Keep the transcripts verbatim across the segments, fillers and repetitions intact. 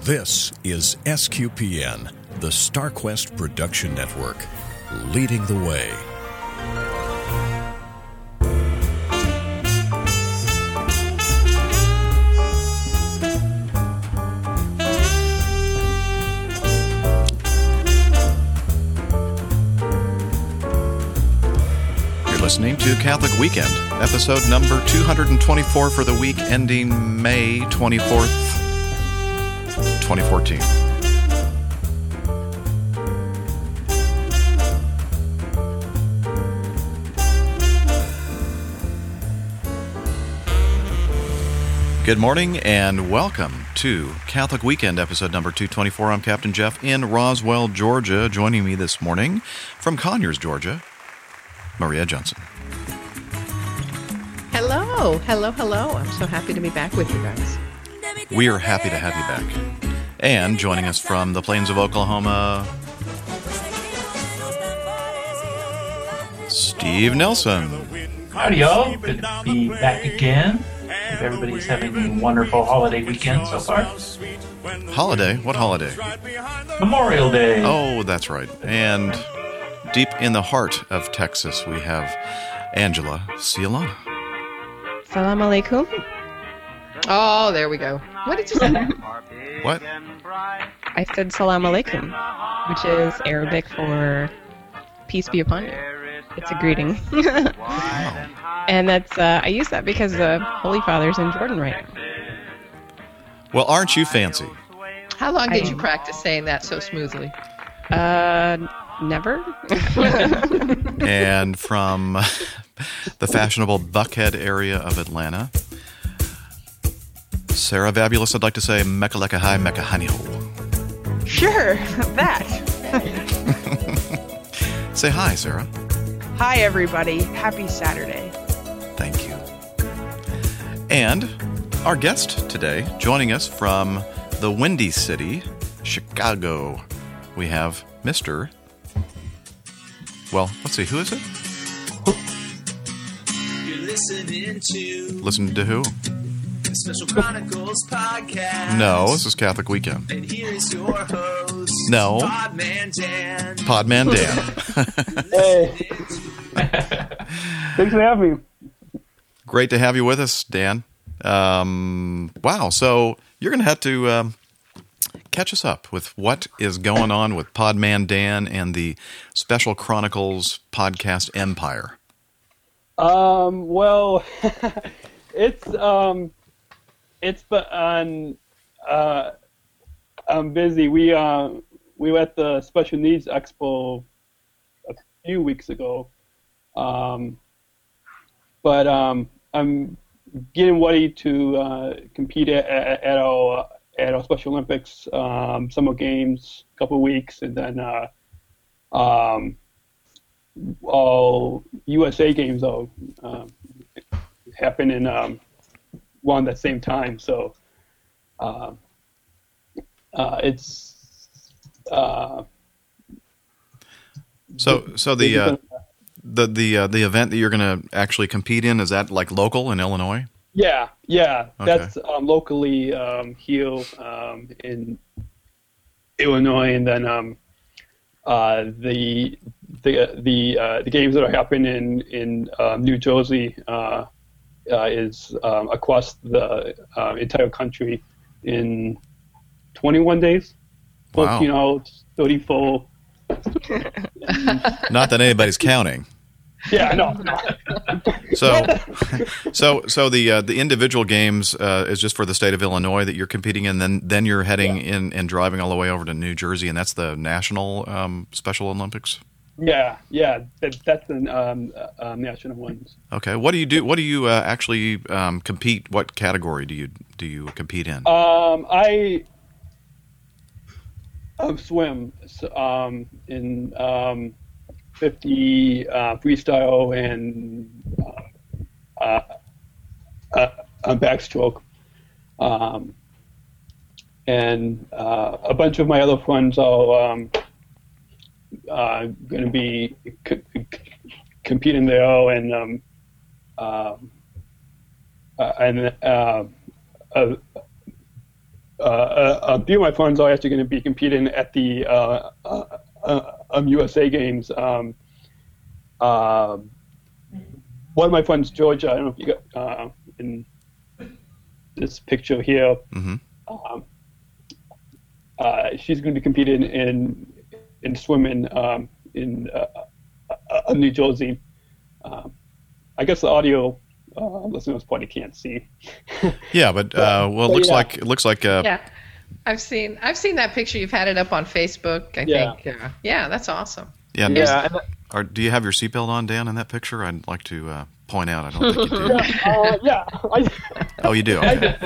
This is S Q P N, the StarQuest Production Network, leading the way. You're listening to Catholic Weekend, episode number two hundred twenty-four for the week ending May twenty-fourth, twenty fourteen. Good morning and welcome to Catholic Weekend, episode number two twenty-four. I'm Captain Jeff in Roswell, Georgia. Joining me this morning from Conyers, Georgia, Maria Johnson. Hello, hello, hello. I'm so happy to be back with you guys. We are happy to have you back. And joining us from the plains of Oklahoma, Steve Nelson. Howdy, y'all. Good to be back again. Hope everybody's having a wonderful holiday weekend so far. Holiday? What holiday? Memorial Day. Oh, that's right. And deep in the heart of Texas, we have Angela Cialana. Salam alaikum. Oh, there we go. What did you say? What? I said salam alaikum, which is Arabic for peace be upon you. It's a greeting. Wow. And that's uh, I use that because the Holy Father's in Jordan right now. Well, aren't you fancy? How long did I- you practice saying that so smoothly? Uh, never. And from the fashionable Buckhead area of Atlanta, Sarah Vabulous, I'd like to say Mecca Lecca Hi, Mecca Honey Ho. Sure, that. Say hi, Sarah. Hi, everybody. Happy Saturday. Thank you. And our guest today, joining us from the Windy City, Chicago, we have Mister Well, let's see, who is it? You're listening to Listen to who? the Special Chronicles podcast. No, this is Catholic Weekend. And here's your host, No. Podman Dan. Podman Dan. Hey. Thanks for having me. Great to have you with us, Dan. Um, wow, so you're going to have to um, catch us up with what is going on with Podman Dan and the Special Chronicles podcast empire. Um, well, it's um, it's but on. Uh, I'm busy. We uh, we were at the Special Needs Expo a few weeks ago, um, but um, I'm getting ready to uh, compete at, at, at our at our Special Olympics um, Summer Games, a couple of weeks, and then uh, um, all U S A games will um, happen in um, one at the same time. So uh, uh, it's uh, So, so the uh, the the uh, the event that you're going to actually compete in, is that like local in Illinois? yeah, yeah, Okay. that's um, locally um, here um, in Illinois, and then um, uh, the the the uh, the games that are happening in in um, New Jersey uh, uh, is um, across the uh, entire country in twenty-one days. Wow. You know, thirty-four. Not that anybody's counting. Yeah, no, no. So, so, so the uh, the individual games uh, is just for the state of Illinois that you're competing in. Then, then you're heading in and driving all the way over to New Jersey, and that's the national um, Special Olympics. Yeah, yeah, that, that's the um, uh, um, national ones. Okay, what do you do? What do you uh, actually um, compete? What category do you do you compete in? Um, I um, swim so, um, in um, fifty uh, freestyle and uh, uh, uh, uh, backstroke, um, and uh, a bunch of my other friends are um, uh, going to be c- c- competing there, and um, um, uh, and uh, uh, uh, a few of my friends are actually going to be competing at the uh, uh, uh, um, U S A Games. Um, uh, one of my friends, Georgia, I don't know if you got uh, in this picture here. Mm-hmm. Um, uh, she's going to be competing in in swimming um, in uh, uh, New Jersey. Um, I guess the audio uh, listeners probably can't see. Yeah, but uh, well, it looks yeah. like it looks like uh, Yeah, I've seen I've seen that picture. You've had it up on Facebook, I Yeah. think. Uh, yeah, that's awesome. yeah. Yeah, and, Are, do you have your seatbelt on, Dan, in that picture? I'd like to uh, point out. I don't think you do. uh, yeah. I, Oh, you do. Okay.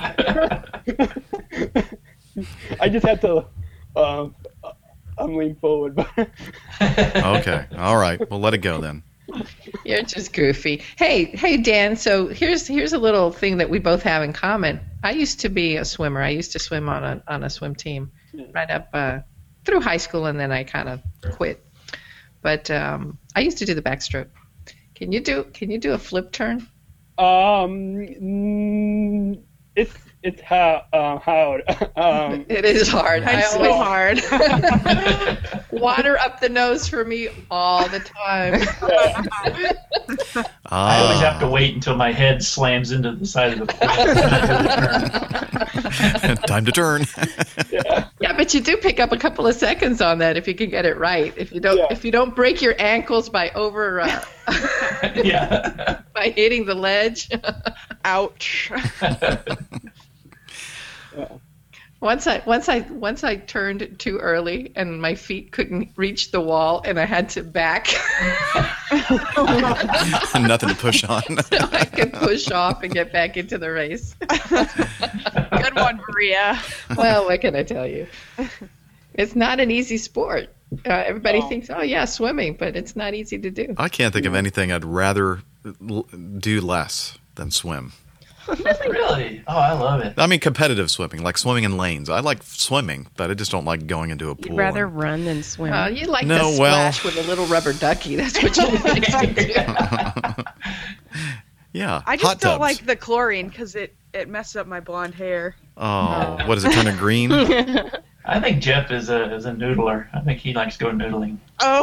I just had to uh, um, lean forward. Okay. All right. Well, let it go then. You're just goofy. Hey, hey, Dan. So here's here's a little thing that we both have in common. I used to be a swimmer. I used to swim on a on a swim team right up uh, through high school, and then I kind of quit. But um, I used to do the backstroke. Can you do Can you do a flip turn? um, mm, it's it's ha- uh, hard. um, It is hard. I It's so always hard. water up the nose for me all the time. I always Ah, have to wait until my head slams into the side of the pool. time to turn. Yeah, but you do pick up a couple of seconds on that if you can get it right. If you don't, Yeah. if you don't break your ankles by over uh, Yeah. by hitting the ledge. Ouch. Once I once I once I turned too early and my feet couldn't reach the wall and I had to back. Nothing to push on. So I could push off and get back into the race. Good one, Maria. Well, what can I tell you? It's not an easy sport. Uh, everybody thinks, oh yeah, swimming, but it's not easy to do. I can't think of anything I'd rather l- do less than swim. Really? Oh, I love it. I mean, competitive swimming, like swimming in lanes. I like swimming, but I just don't like going into a pool. You'd rather and- run than swim. Uh, you like No, to well- splash with a little rubber ducky. That's what you like to do. Yeah, I just hot don't tubs. like the chlorine because it, it messes up my blonde hair. Oh, what does it turn to green? I think Jeff is a is a noodler. I think he likes going noodling. Oh.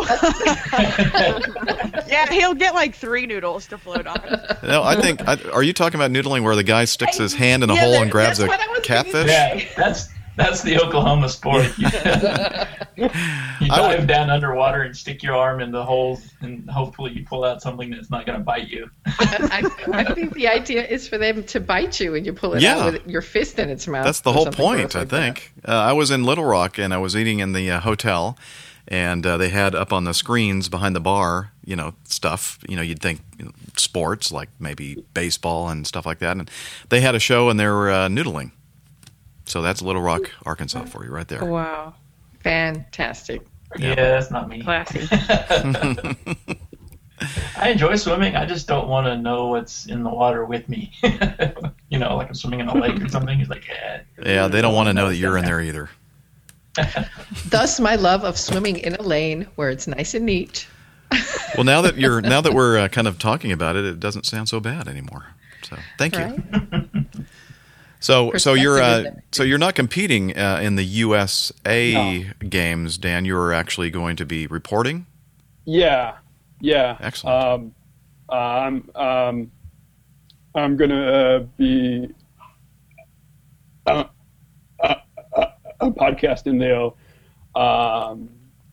Yeah, he'll get like three noodles to float on. No, I think. I, are you talking about noodling where the guy sticks his hand in a Yeah, hole that- and grabs a that's what I was catfish? Yeah, that's that's the Oklahoma sport. You, you I would- dive down underwater and stick your arm in the holes, and hopefully you pull out something that's not going to bite you. I, I think the idea is for them to bite you and you pull it Yeah. out with your fist in its mouth. That's the or whole something point, gross I like that. think. Uh, I was in Little Rock and I was eating in the uh, hotel, and uh, they had up on the screens behind the bar, you know, stuff. You know, you'd think you know, sports like maybe baseball and stuff like that. And they had a show and they were uh, noodling. So that's Little Rock, Arkansas for you right there. Wow. Fantastic. Yeah, that's not me. Classy. I enjoy swimming. I just don't want to know what's in the water with me. You know, like I'm swimming in a lake or something. It's like, yeah. Yeah, they don't want to know that you're in there either. Thus, my love of swimming in a lane where it's nice and neat. Well, now that you're now that we're uh, kind of talking about it, it doesn't sound so bad anymore. So thank you. Right? So, so you're Perspective uh, is so you're not competing uh, in the U S A No. games, Dan. You're actually going to be reporting. Yeah, yeah. Excellent. Um, uh, I'm um, I'm gonna uh, be uh, uh, uh, uh, podcasting there. Um,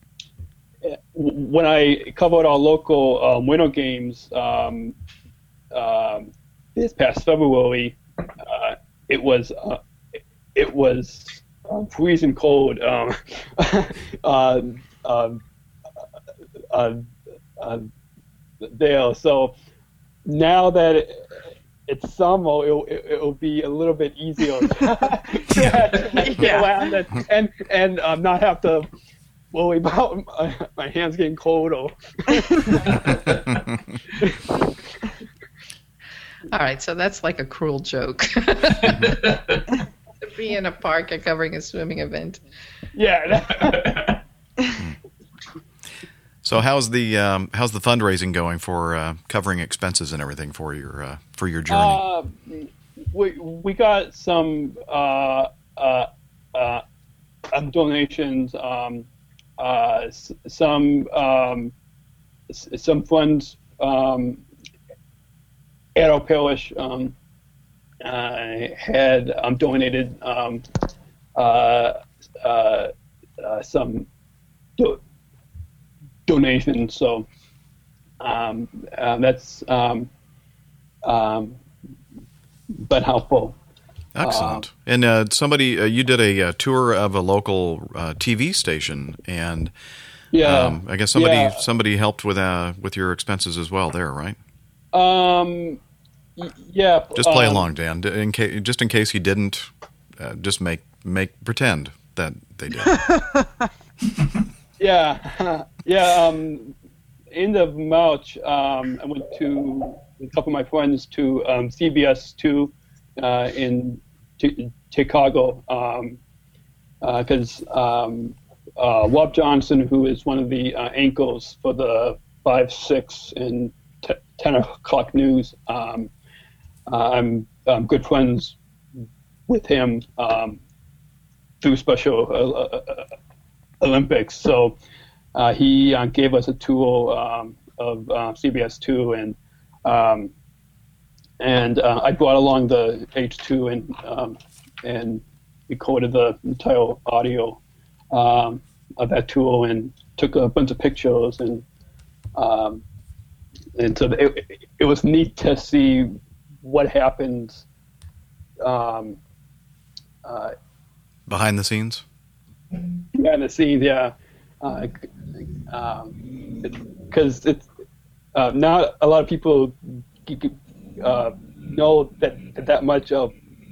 when I covered our local um, winter games um, um, this past February, uh, it was uh, it was uh, freezing cold. Um, uh, um, uh, uh, there. So now that it, it's summer, it'll, it'll be a little bit easier to get Yeah. around and and, and um, not have to worry about my, my hands getting cold. Or All right, so that's like a cruel joke. To be in a park and covering a swimming event. yeah. So how's the um, how's the fundraising going for uh, covering expenses and everything for your uh, for your journey? Uh, we we got some uh, uh, uh, um, donations, um, uh, s- some um, s- some funds. Um, Arrow Palish um, uh, had um, donated um, uh, uh, uh, some do- donations, so um, uh, that's um, um, been helpful. Excellent. and uh, somebody, uh, you did a, uh tour of a local uh, T V station, and Yeah, um, I guess somebody yeah. somebody helped with uh, with your expenses as well there, right? Um, y- yeah. Just play um, along, Dan. D- In case, just in case he didn't, uh, just make make pretend that they did. Yeah, yeah. Um, end of March, um, I went to a couple of my friends to um, C B S two uh, in Ch- Chicago because um, uh, Rob Johnson, who is one of the uh, anchors for the five, six, and t- ten o'clock news, um, uh, I'm, I'm good friends with him um, through Special uh, uh, Olympics. So uh, he uh, gave us a tour um, of uh, C B S two, and um, and uh, I brought along the H two and um, and recorded the entire audio um, of that tour and took a bunch of pictures, and um, and so it, it was neat to see what happens um, uh, Behind the scenes? behind the scenes, yeah, because uh, um, it's, it's uh, not a lot of people uh, know that that much of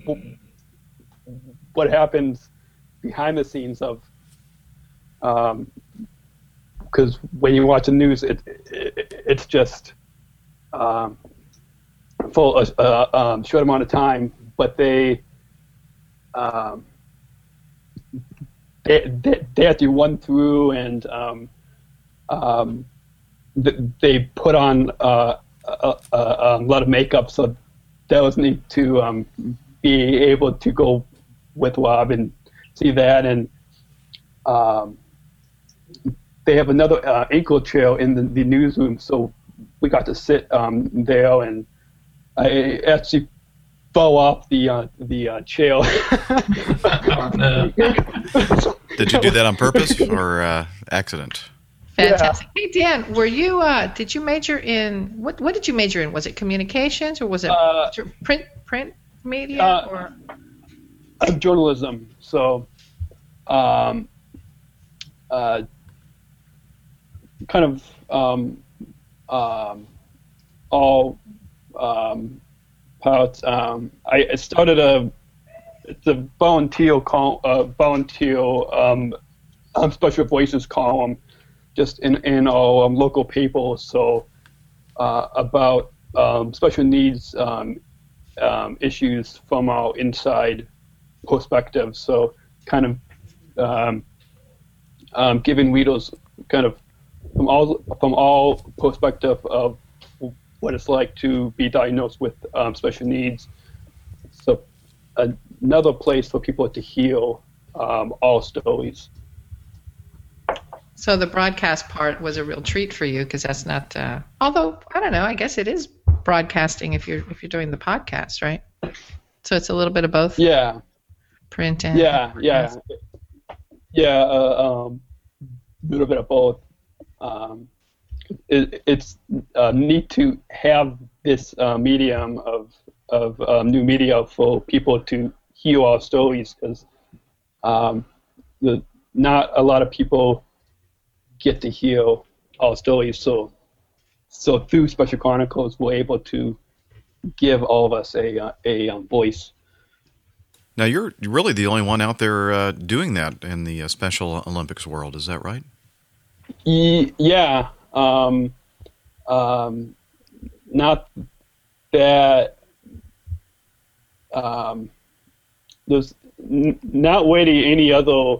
what happens behind the scenes of. Because um, when you watch the news, it, it it's just um, for a uh, um, short amount of time, but they. Um, They, they, they have to run through and um, um, th- they put on uh, a, a, a lot of makeup, so that was neat to um, be able to go with Rob and see that. And um, they have another uh, ankle trail in the, the newsroom, so we got to sit um, there, and I actually fell off the uh, the uh, chair. Did you do that on purpose or uh, accident? Fantastic. Yeah. Hey Dan, were you? Uh, did you major in what? What did you major in? Was it communications or was it uh, print print media uh, or uh, journalism? So, um, uh, kind of um, um, all. Um, Parts. Um, I started a it's a volunteer col- uh, volunteer um, um, special voices column just in in our um, local paper. So uh, about um, special needs um, um, issues from our inside perspective. So kind of um, um, giving readers kind of from all from all perspective of what it's like to be diagnosed with um, special needs. So another place for people to heal um, all stories. So the broadcast part was a real treat for you because that's not. Uh, although I don't know, I guess it is broadcasting if you're if you're doing the podcast, right? So it's a little bit of both. Yeah. Print and yeah, yeah, yeah. Uh, um, a little bit of both. Um, It, it's uh, neat to have this uh, medium of of um, new media for people to hear our stories, because um, the not a lot of people get to hear our stories. So so through Special Chronicles, we're able to give all of us a uh, a um, voice. Now you're really the only one out there uh, doing that in the uh, Special Olympics world. Is that right? E- yeah. Um, um, not that um, there's n- not really any other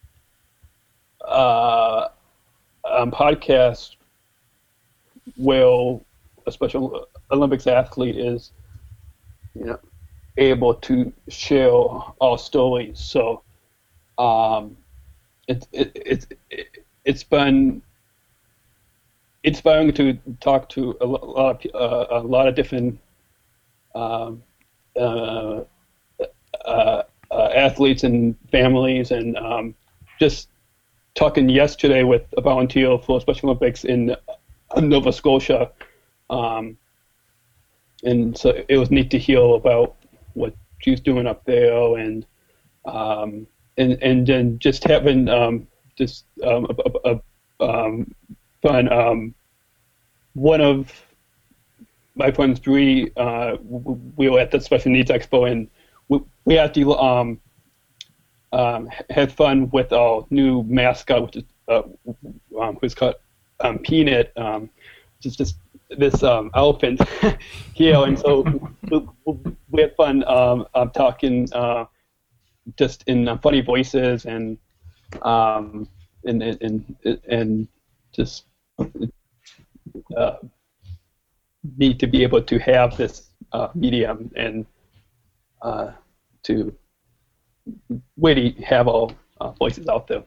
uh, um, podcast where a Special Olympics athlete is, you know, able to share our stories. So um, it's it, it's it, it's been inspiring to talk to a lo- lot of uh, a lot of different um, uh, uh, uh, athletes and families, and um, just talking yesterday with a volunteer for Special Olympics in Nova Scotia, um, and so it was neat to hear about what she's doing up there, and um, and and then just having um, just um, a, a, a um, fun. Um, one of my friends, Bree, uh, we were at the Special Needs Expo, and we, we actually um, um, had fun with our new mascot, which is uh, um, who's called um, Peanut, um, which is just this um, elephant here, and so we, we had fun um, um, talking uh, just in uh, funny voices and um, and, and and and just uh, need to be able to have this uh, medium and uh, to really have all uh, voices out there.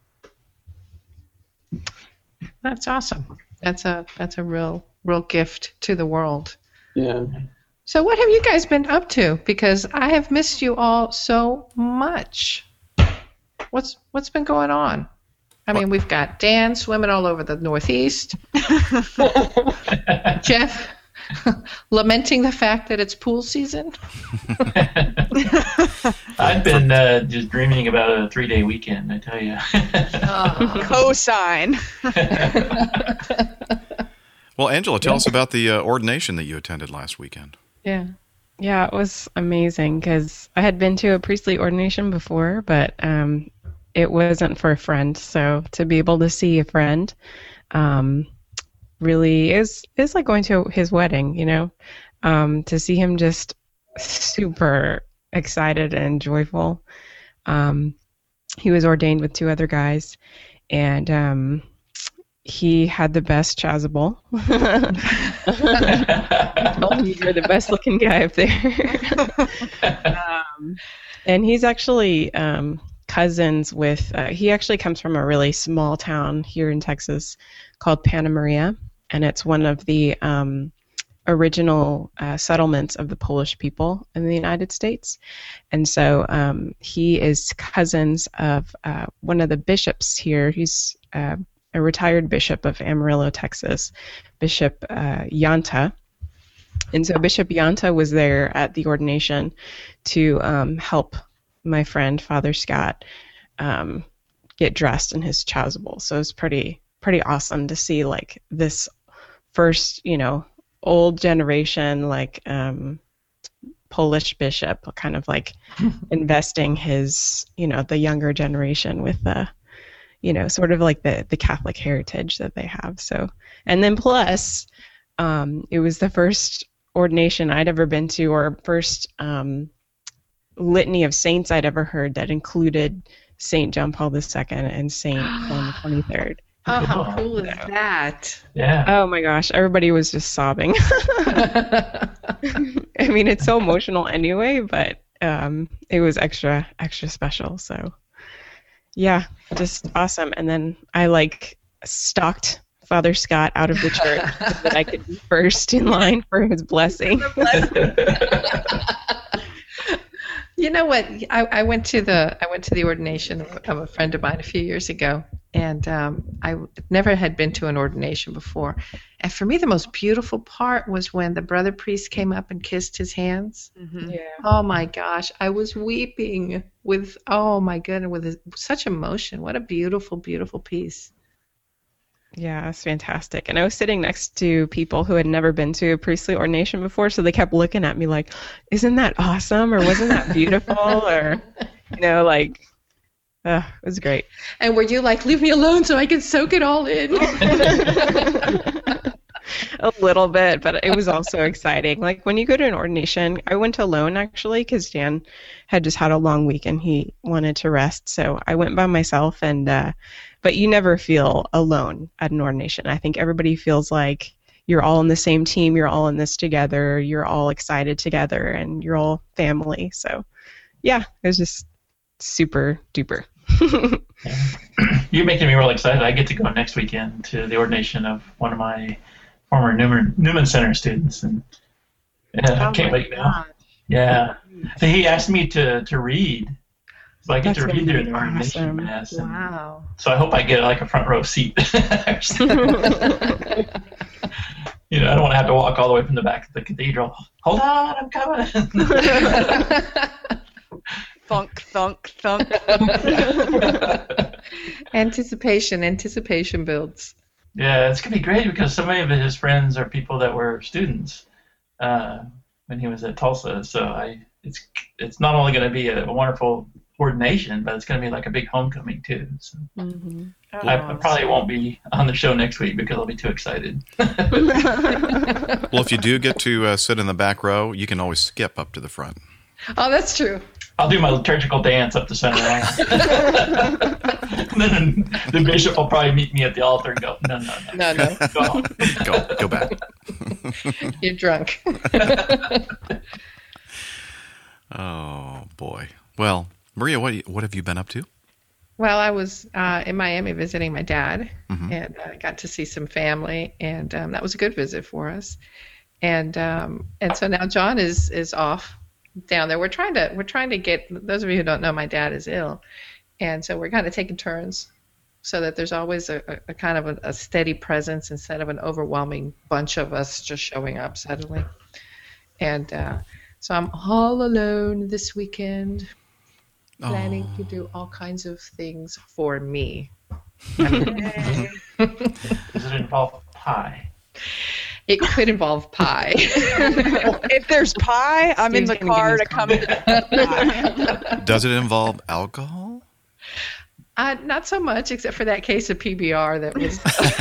That's awesome. That's a that's a real real gift to the world. Yeah. So what have you guys been up to? Because I have missed you all so much. What's what's been going on? I mean, we've got Dan swimming all over the Northeast. Jeff lamenting the fact that it's pool season. I've been uh, just dreaming about a three-day weekend, I tell you. Oh, cosign. Well, Angela, tell us about the uh, ordination that you attended last weekend. Yeah. Yeah, it was amazing because I had been to a priestly ordination before, but um, it wasn't for a friend. So to be able to see a friend um, really is is like going to his wedding, you know, um, to see him just super excited and joyful. Um, he was ordained with two other guys, and um, he had the best chasuble. You're the best looking guy up there. um, and he's actually um, cousins with, uh, he actually comes from a really small town here in Texas called Panna Maria, and it's one of the um, original uh, settlements of the Polish people in the United States. And so um, he is cousins of uh, one of the bishops here. He's uh, a retired bishop of Amarillo, Texas, Bishop uh, Yanta. And so Bishop Yanta was there at the ordination to um, help my friend, Father Scott, um, get dressed in his chasuble. So it's pretty pretty awesome to see like this first, you know, old generation, like um, Polish bishop, kind of like investing his, you know, the younger generation with the, you know, sort of like the, the Catholic heritage that they have. So, and then plus, um, it was the first ordination I'd ever been to, or first um, litany of saints I'd ever heard that included Saint John Paul the Second and Saint John the twenty-third. Oh, how cool is that? Yeah. Oh my gosh, everybody was just sobbing. I mean, it's so emotional anyway, but um, it was extra, extra special. So, yeah, just awesome. And then I like stalked Father Scott out of the church so that I could be first in line for his blessing. You know what? I, I went to the I went to the ordination of, of a friend of mine a few years ago, and um, I never had been to an ordination before. And for me, the most beautiful part was when the brother priest came up and kissed his hands. Mm-hmm. Yeah. Oh my gosh, I was weeping with oh my goodness, with such emotion. What a beautiful, beautiful piece. Yeah, it's fantastic. And I was sitting next to people who had never been to a priestly ordination before, so they kept looking at me like, isn't that awesome? Or wasn't that beautiful? Or, you know, like, uh, it was great. And were you like, leave me alone so I can soak it all in? A little bit, but it was also exciting. Like when you go to an ordination, I went alone actually because Dan had just had a long week and he wanted to rest. So I went by myself, and uh, but you never feel alone at an ordination. I think everybody feels like you're all in the same team. You're all in this together. You're all excited together, and you're all family. So yeah, it was just super duper. You're making me real excited. I get to go next weekend to the ordination of one of my former Newman, Newman Center students, and yeah, I can't wait now. Yeah, so he asked me to, to read, so I get That's to read gonna during be the ordination awesome. mass. and Wow. So I hope I get like a front row seat. You know, I don't want to have to walk all the way from the back of the cathedral. Hold on, I'm coming. Thunk, thunk, thunk. Anticipation, anticipation builds. Yeah, it's gonna be great because so many of his friends are people that were students uh, when he was at Tulsa. So I, it's it's not only gonna be a, a wonderful ordination, but it's gonna be like a big homecoming too. So Mm-hmm. I, I probably won't be on the show next week because I'll be too excited. Well, if you do get to uh, sit in the back row, you can always skip up to the front. Oh, that's true. I'll do my liturgical dance up the center line. And then the bishop will probably meet me at the altar and go, no, no, no. No, no. Go home. Go, go back. You're drunk. Oh boy. Well, Maria, what what have you been up to? Well, I was uh, in Miami visiting my dad, Mhm. and I got to see some family, and um, that was a good visit for us. And um, and so now John is is off down there. We're trying to we're trying to get those of you who don't know, my dad is ill, and so we're kind of taking turns, so that there's always a, a, a kind of a, a steady presence instead of an overwhelming bunch of us just showing up suddenly. And uh, so I'm all alone this weekend, planning Oh. to do all kinds of things for me. Does it involve pie? It could involve pie. If there's pie, I'm in Steve's the gonna car give to me come. Does it involve alcohol? Uh, not so much, except for that case of P B R that was.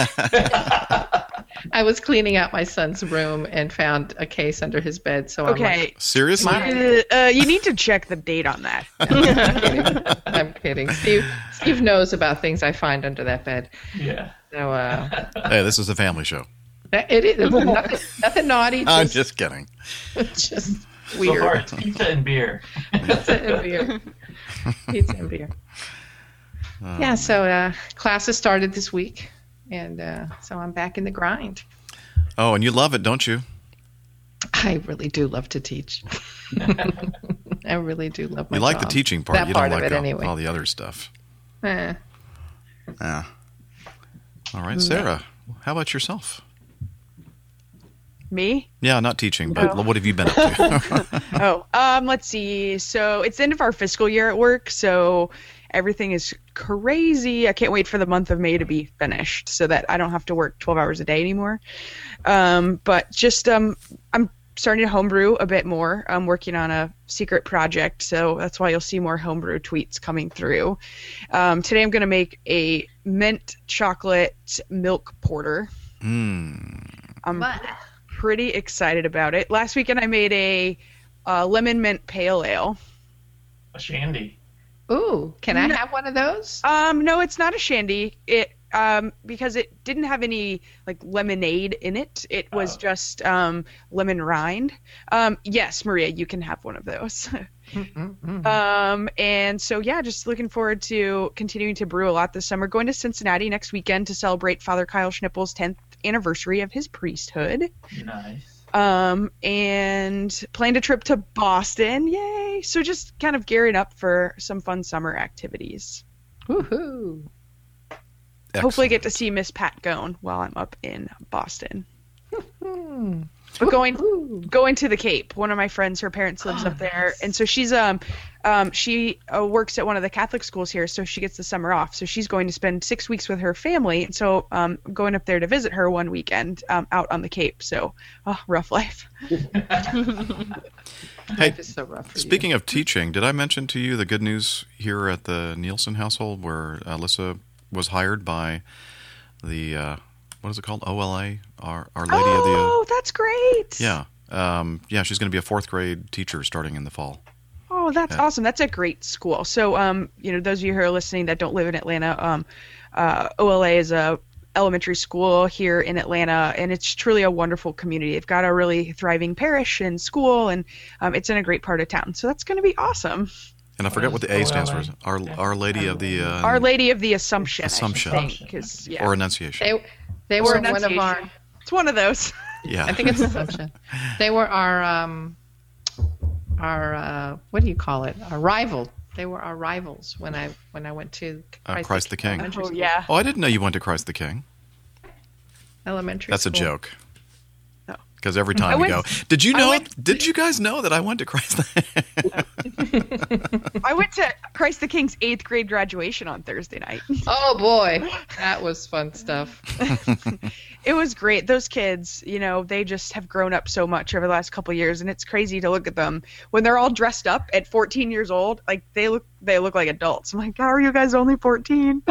I was cleaning out my son's room and found a case under his bed. So I'm Okay. like, Seriously? My- Uh, uh, you need to check the date on that. I'm kidding. I'm kidding. Steve, Steve knows about things I find under that bed. Yeah. So uh, Hey, this is a family show. it is nothing, nothing naughty. I'm Just, just kidding. just So weird. far, it's pizza and beer. Pizza and beer. Pizza and beer. Yeah, so uh, classes started this week, and uh, so I'm back in the grind. Oh, and you love it, don't you? I really do love to teach. I really do love my You like the job. teaching part. That You part don't of like it, all, anyway. all the other stuff. Eh. Yeah. All right, Sarah. How about yourself? Me? Yeah, not teaching, but Oh. what have you been up to? Oh, um, let's see. So it's the end of our fiscal year at work, so everything is crazy. I can't wait for the month of May to be finished so that I don't have to work twelve hours a day anymore. Um, but just um, I'm starting to homebrew a bit more. I'm working on a secret project, so that's why you'll see more homebrew tweets coming through. Um, today I'm going to make a mint chocolate milk porter. Mm. I'm pretty excited about it. Last weekend I made a uh, lemon mint pale ale. A shandy. Ooh, can I have one of those? Um, no, it's not a shandy. It um because it didn't have any like lemonade in it. It was Oh. just um lemon rind. Um, yes, Maria, you can have one of those. um, and so yeah, just looking forward to continuing to brew a lot this summer. Going to Cincinnati next weekend to celebrate Father Kyle Schnippel's tenth anniversary of his priesthood. Nice. Um, and planned a trip to Boston. Yay! So just kind of gearing up for some fun summer activities. Woohoo! Hopefully Excellent. get to see Miss Pat Gone while I'm up in Boston. Hmm. But going Woohoo. going to the Cape. One of my friends, her parents lives Oh, up there, nice. and so she's um um she uh, works at one of the Catholic schools here, so she gets the summer off. So she's going to spend six weeks with her family. And so um I'm going up there to visit her one weekend um out on the Cape. So oh, rough life. Hey, Life is so rough for you. speaking of teaching, did I mention to you the good news here at the Nielsen household where Alyssa was hired by the, uh, what is it called? O L A? Our, Our Lady of the... Uh, Oh, that's great. yeah. Um, yeah, she's going to be a fourth grade teacher starting in the fall. Oh, that's Yeah. awesome. That's a great school. So, um, you know, those of you who are listening that don't live in Atlanta, um, uh, O L A is a elementary school here in Atlanta, and it's truly a wonderful community. They've got a really thriving parish and school, and um, it's in a great part of town. So that's going to be awesome. And I forget what the A stands for. Our Our Lady of the uh, Our Lady of the Assumption. Assumption. I think, 'cause, yeah. or Annunciation. They they Or were one of Annunciation. our. It's one of those. Yeah. I think it's Assumption. They were our um, our uh, what do you call it? Our rival. They were our rivals when I when I went to Uh, Christ, Christ the King. Elementary Oh, School. yeah. Oh, I didn't know you went to Christ the King. Elementary. That's a school. joke. No. Because every time I we went- go, did you I know? went- Did you guys know that I went to Christ? the I went to Christ the King's eighth grade graduation on Thursday night. Oh boy, that was fun stuff. It was great. Those kids, you know, they just have grown up so much over the last couple of years, and it's crazy to look at them when they're all dressed up at fourteen years old. Like they look, they look like adults. I'm like, how are you guys only fourteen?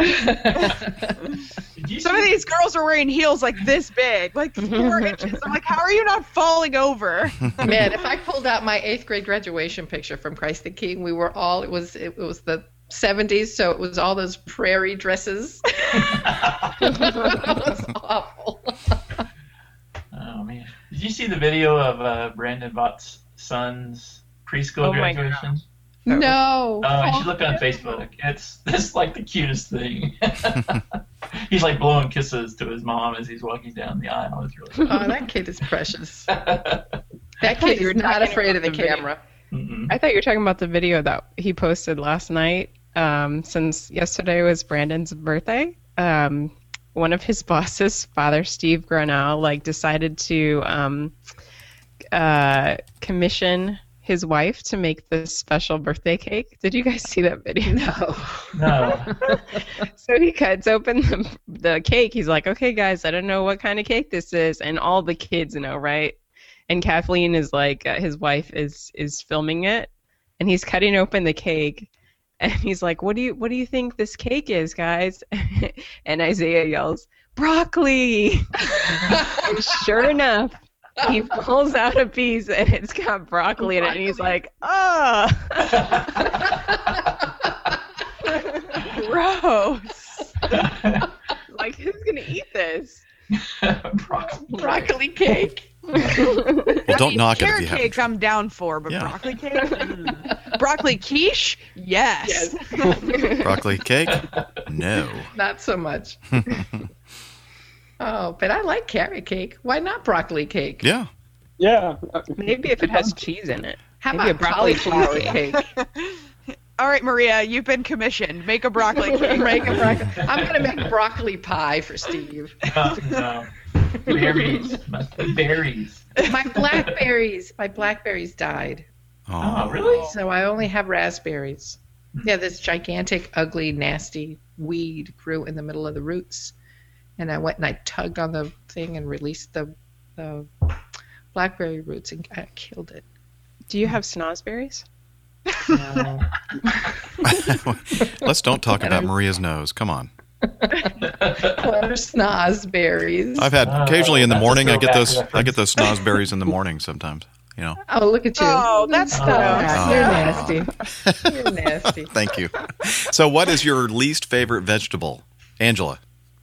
Some of these girls are wearing heels like this big, like four inches. I'm like, how are you not falling over? Man, if I pulled out my eighth grade graduation picture from Christ the King, we were all, it was it was the seventies, so it was all those prairie dresses. It was awful. Oh man! Did you see the video of uh, Brandon Vought's son's preschool Oh, my graduation? No. Oh, you should look on Facebook. It's it's like the cutest thing. He's like blowing kisses to his mom as he's walking down the aisle. It's really Oh, that kid is precious. That thought kid you were is not talking afraid about of the the video. camera. Mm-mm. I thought you were talking about the video that he posted last night. Um, since yesterday was Brandon's birthday, um, one of his bosses, Father Steve Gronell, like decided to um, uh, commission his wife to make this special birthday cake. Did you guys see that video? No. No. So he cuts open the, the cake. He's like, okay, guys, I don't know what kind of cake this is. And all the kids know, right? And Kathleen is like, uh, his wife is is filming it. And he's cutting open the cake. And he's like, what do you what do you think this cake is, guys? And Isaiah yells, broccoli. And sure enough, he pulls out a piece and it's got broccoli in it. And he's like, oh. Gross. Like, who's going to eat this? Broccoli. Broccoli cake. Well, don't knock it if Carrot you cake, haven't. I'm down for, but Yeah. broccoli cake? Mm. Broccoli quiche? Yes. Broccoli cake? No. Not so much. Oh, but I like carrot cake. Why not broccoli cake? Yeah. Yeah. Maybe if it has cheese in it. How Maybe about a broccoli cauliflower cheesecake. cake? All right, Maria, you've been commissioned. Make a broccoli cake. Make a broccoli. I'm going to make broccoli pie for Steve. Oh, no. Berries. Must be berries. My blackberries, my blackberries died. Oh, really? So I only have raspberries. Yeah, this gigantic, ugly, nasty weed grew in the middle of the roots. And I went and I tugged on the thing and released the, the blackberry roots and I killed it. Do you have snozberries? No. Let's don't talk about Maria's nose. Come on. Or snozberries. I've had Oh, occasionally in the that's a morning. I get throwback those. I reference. get those snozberries in the morning sometimes. You know. Oh, look at you. Oh, that's Stop. gross. You're nasty. You're nasty. Thank you. So, what is your least favorite vegetable, Angela?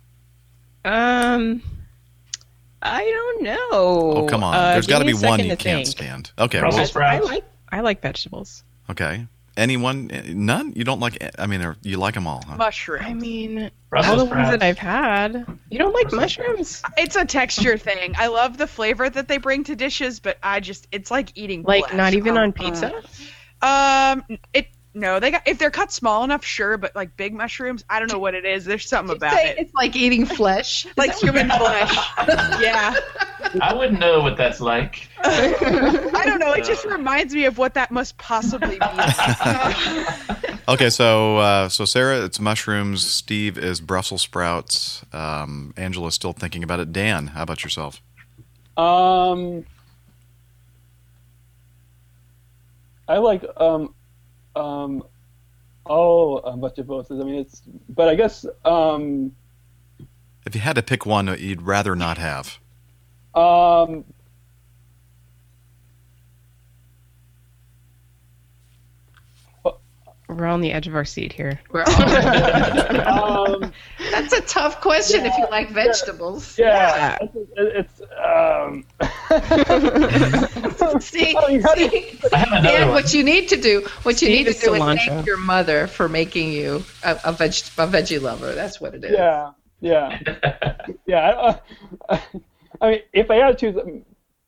Um, I don't know. Oh, come on. Uh, There's give got to me be a one second you to can't think. stand. Okay. Brussels Well, I sprouts. like I like vegetables. okay. Anyone? None? You don't like? I mean, they're- you like them all, huh? Mushroom. I mean, all Brussels the ones sprouts. that I've had. You don't like mushrooms? It's a texture thing. I love the flavor that they bring to dishes, but I just, it's like eating Like flesh. not even Uh, on pizza? Um, it no, they got if they're cut small enough, sure, but like big mushrooms, I don't know what it is. There's something about Say it, it's like eating flesh. like human flesh. Yeah, I wouldn't know what that's like. I don't know. It just reminds me of what that must possibly be. Okay, so uh, so Sarah, it's mushrooms. Steve is Brussels sprouts. Um, Angela's still thinking about it. Dan, how about yourself? Um, I like um, um, all uh, vegetables. I mean, it's, but I guess um, If you had to pick one that you'd rather not have, um, We're on the edge of our seat here. We're all- um, That's a tough question if you like vegetables. yeah, it's, it's um. See, Oh, you gotta- see, I have another Dan, one. what you need to do, what you Steve need to is do is cilantro. thank your mother for making you a, a, veg, a veggie lover. That's what it is. Yeah, yeah, yeah. I, I mean, if I had to choose, um,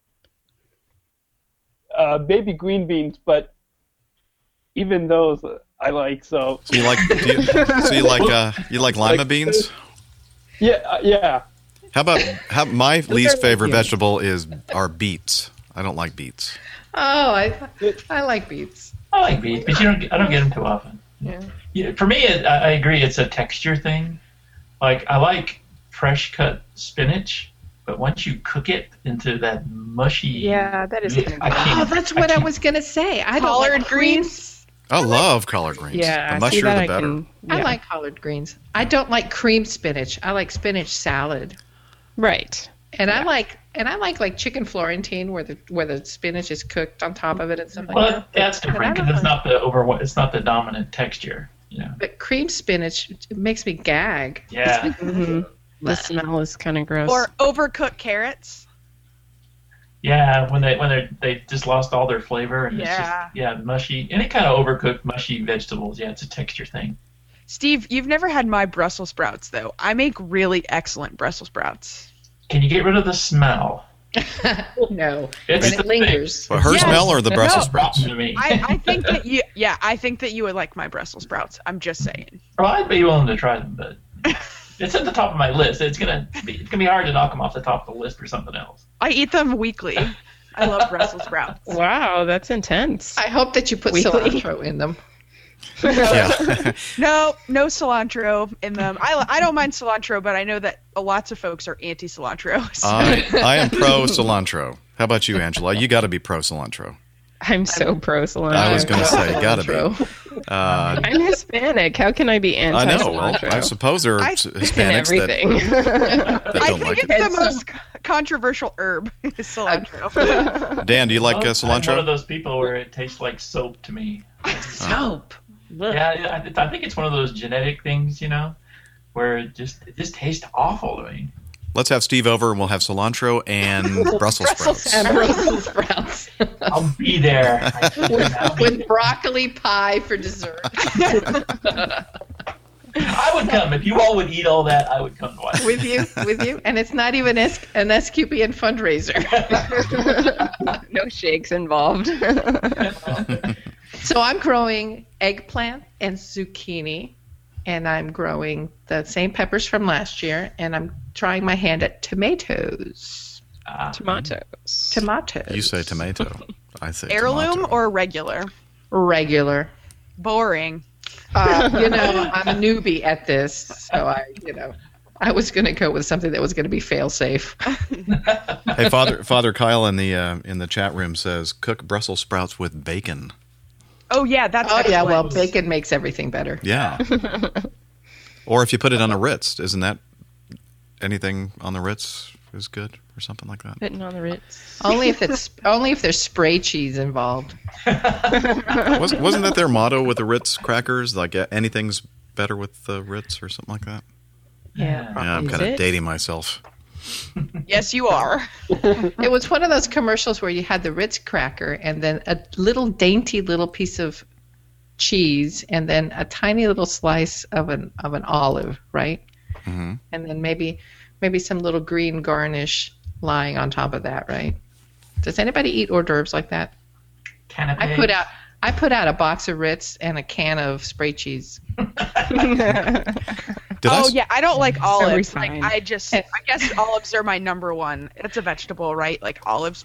uh, baby green beans, but even those I like. So So you like? Do you, so you like? Uh, you like lima Like- beans? yeah, uh, yeah. How about how, my least are favorite medium. vegetable is are beets. I don't like beets. Oh, I I like beets. I like beets, but you don't. I don't get them too often. Yeah. Yeah, for me, it, I I agree. It's a texture thing. Like I like fresh cut spinach, but once you cook it into that mushy, Yeah, that is kind of I good. can't- Oh, that's what I, can't- was gonna say. I don't Collard like cream. greens. I love collard greens. Yeah, the see mushier that the I better. can. I yeah. like collard greens. I don't like cream spinach. I like spinach salad. Right. And I like and I like like chicken Florentine where the where the spinach is cooked on top of it and stuff like Well, that. that's But I different don't because it's like- not the over. It's not the dominant texture. You know. But cream spinach it makes me gag. Yeah. hmm The smell is kind of gross. Or overcooked carrots. Yeah, when they when they they just lost all their flavor and Yeah. it's just yeah mushy. Any kind of overcooked mushy vegetables. Yeah, it's a texture thing. Steve, you've never had my Brussels sprouts though. I make really excellent Brussels sprouts. Can you get rid of the smell? No. It's and the it lingers. Well, her Yes. smell or the Brussels No. sprouts? To me. I, I think that you, yeah, I think that you would like my Brussels sprouts. I'm just saying. Well, I'd be willing to try them, but it's at the top of my list. It's gonna be it's gonna be hard to knock them off the top of the list for something else. I eat them weekly. I love Brussels sprouts. Wow, that's intense. I hope that you put Weekly. cilantro in them. Yeah. No, no cilantro in them. I, I don't mind cilantro, but I know that lots of folks are anti-cilantro. So. I, I am pro cilantro. How about you, Angela? You got to be pro cilantro. I'm so pro cilantro. I was going to say, got to be. Cilantro. Uh, I'm Hispanic. How can I be I anti know. Well, cilantro? I suppose there are I- Hispanics and that, everything. that I don't think like it's it. the most c- controversial herb is cilantro. Dan, do you like uh, I'm one of cilantro? those people where it tastes like soap to me. Soap. Yeah, yeah, I, I think it's one of those genetic things, you know, where it just it just tastes awful to me. Let's have Steve over and we'll have cilantro and Brussels sprouts. And Brussels sprouts. I'll be there. I, With broccoli pie for dessert. I would come if you all would eat all that. I would come to watch. with you, with you, and it's not even S- an S Q P N fundraiser. No shakes involved. So I'm growing eggplant and zucchini, and I'm growing the same peppers from last year, and I'm trying my hand at tomatoes. Ah, Tomatoes. Tomatoes. You say tomato. I say Heirloom tomato. or regular? regular. Boring. Uh, you know, I'm a newbie at this, so I, you know, I was going to go with something that was going to be fail-safe. Hey, Father Father Kyle in the uh, in the chat room says cook Brussels sprouts with bacon. Oh yeah, that's. Oh yeah, well, excellent. bacon makes everything better. Yeah. Or if you put it on a Ritz, isn't that anything on the Ritz is good or something like that? Putting on the Ritz. Only if it's only if there's spray cheese involved. Wasn't wasn't that their motto with the Ritz crackers? Like uh, anything's better with the Ritz or something like that? Yeah. Yeah, I'm Is kind of it? dating myself. Yes, you are. It was one of those commercials where you had the Ritz cracker and then a little dainty little piece of cheese and then a tiny little slice of an of an olive, right? Mhm. And then maybe maybe some little green garnish lying on top of that, right? Does anybody eat hors d'oeuvres like that? canapé. I put out I put out a box of Ritz and a can of spray cheese. Did I Oh s- yeah, I don't like olives. Like refined. I just, I guess olives are my number one. It's a vegetable, right? Like olives.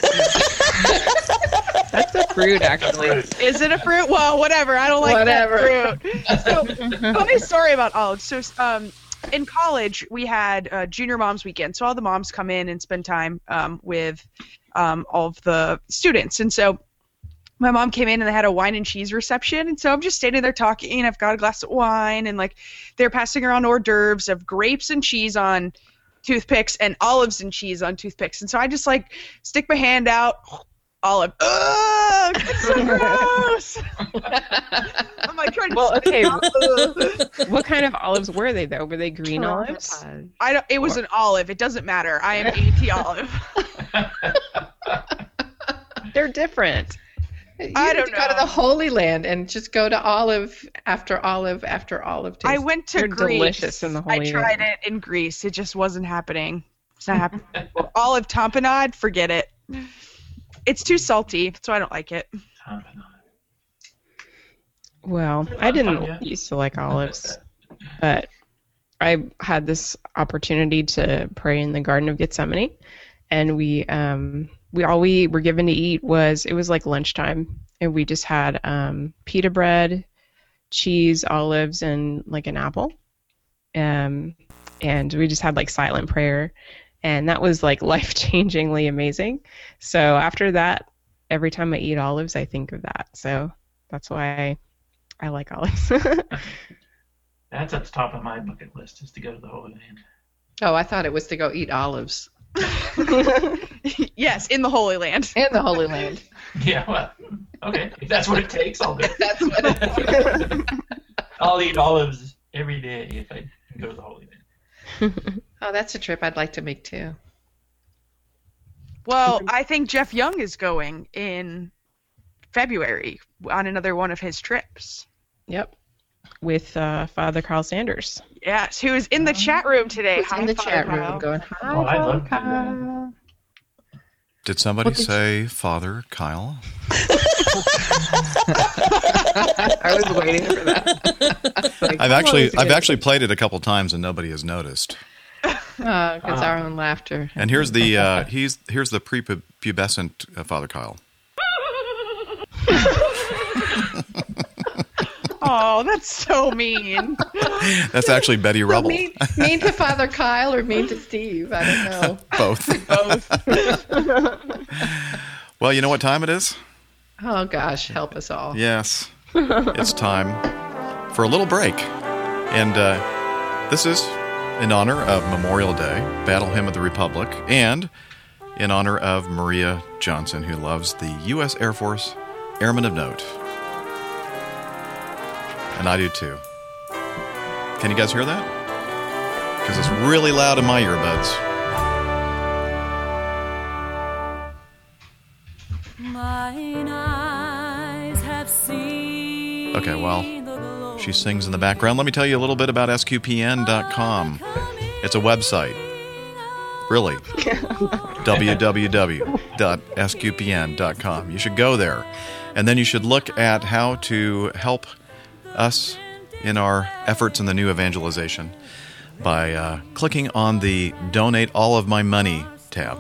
That's a fruit, actually. Is it a fruit? Well, whatever. I don't like Whatever. that fruit. So, funny story about olives. So, um, in college, we had uh, junior moms weekend. So all the moms come in and spend time um, with um, all of the students. And so my mom came in and they had a wine and cheese reception. And so I'm just standing there talking. I've got a glass of wine and like they're passing around hors d'oeuvres of grapes and cheese on toothpicks and olives and cheese on toothpicks. And so I just like stick my hand out. Olive. Ugh, it's so gross. I'm like trying to. Well, okay. Ugh. What kind of olives were they, though? Were they green olives? I don't. It was an olive. It doesn't matter. I am anti-olive. They're different. You I need don't to go to know. the Holy Land and just go to olive after olive after olive. I taste. went to They're Greece. delicious in the I Holy tried Land. it in Greece. It just wasn't happening. It's not happening. Olive tamponade, forget it. It's too salty, so I don't like it. Well, I didn't used to like olives, but I had this opportunity to pray in the Garden of Gethsemane, and we um we all we were given to eat was it was like lunchtime, and we just had um pita bread, cheese, olives, and like an apple, um, and we just had like silent prayer, and that was like life-changingly amazing. So after that, every time I eat olives, I think of that. So that's why I, I like olives. That's at the top of my bucket list, is to go to the Holy Land. Oh, I thought it was to go eat olives Yes, in the Holy Land. in the Holy Land. Yeah, well, okay. If that's what it takes, I'll do it. That's what it I'll eat olives every day if I can go to the Holy Land. Oh, that's a trip I'd like to make too. Well, I think Jeff Young is going in February on another one of his trips. Yep. With uh, Father Carl Sanders. Yes, who is in the chat room today. Who's Hi, in the Father chat Kyle. room going, hi, Oh, I'd love to do Kyle. Did somebody What did say Father Kyle? I was waiting for that. Like, I've how actually is it I've gonna- actually played it a couple times and nobody has noticed. Oh, it's our own laughter. And here's the uh, he's here's the prepubescent uh, Father Kyle. Oh, that's so mean. That's actually Betty Rubble. Mean, mean to Father Kyle or mean to Steve? I don't know. Both. Both. Well, you know what time it is? Oh gosh, help us all. Yes, it's time for a little break, and uh, this is in honor of Memorial Day, Battle Hymn of the Republic, and in honor of Maria Johnson, who loves the U S Air Force Airmen of Note. And I do too. Can you guys hear that? Because it's really loud in my earbuds. Mine eyes have seen. Okay, well, she sings in the background. Let me tell you a little bit about S Q P N dot com. It's a website. Really. w w w dot S Q P N dot com. You should go there. And then you should look at how to help us in our efforts in the new evangelization by uh, clicking on the Donate All of My Money tab.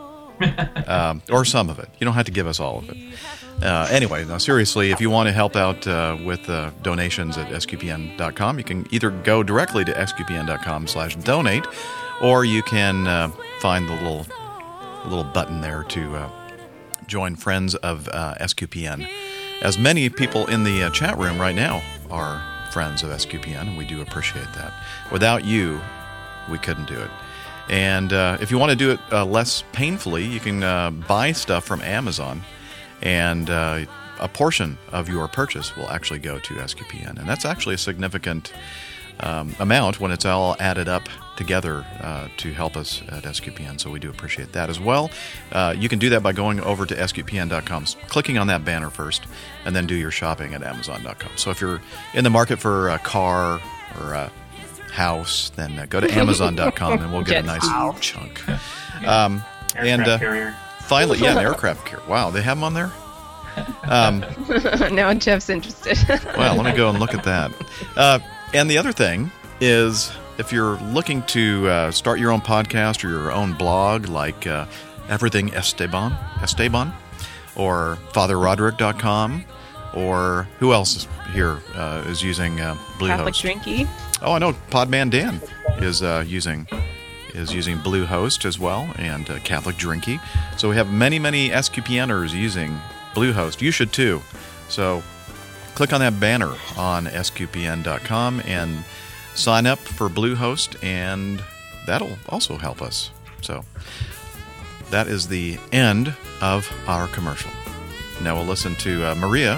um, or some of it. You don't have to give us all of it. Uh, anyway, now seriously, if you want to help out uh, with uh, donations at S Q P N dot com, you can either go directly to S Q P N dot com slash donate, or you can uh, find the little little button there to uh, join Friends of uh, S Q P N. As many people in the uh, chat room right now are friends of S Q P N, and we do appreciate that. Without you, we couldn't do it. And uh, if you want to do it uh, less painfully, you can uh, buy stuff from Amazon, and uh, a portion of your purchase will actually go to S Q P N. And that's actually a significant um, amount when it's all added up together uh, to help us at S Q P N. So we do appreciate that as well. Uh, you can do that by going over to S Q P N dot com, clicking on that banner first, and then do your shopping at Amazon dot com. So if you're in the market for a car or a house, then uh, go to Amazon dot com and we'll get a nice chunk. Um, and uh, carrier. finally, yeah, an aircraft carrier. Wow, they have them on there? Um, Now Jeff's interested. Well, let me go and look at that. Uh, and the other thing is, if you're looking to uh, start your own podcast or your own blog, like uh, Everything Esteban, Esteban, or Father Roderick dot com, or who else here uh, is using uh, Catholic Bluehost? Drinky. Oh, I know Podman Dan is uh, using is using Bluehost as well, and uh, Catholic Drinky. So we have many, many SQPNers using Bluehost. You should too. So click on that banner on S Q P N dot com and sign up for Bluehost, and that'll also help us. So that is the end of our commercial. Now we'll listen to uh, Maria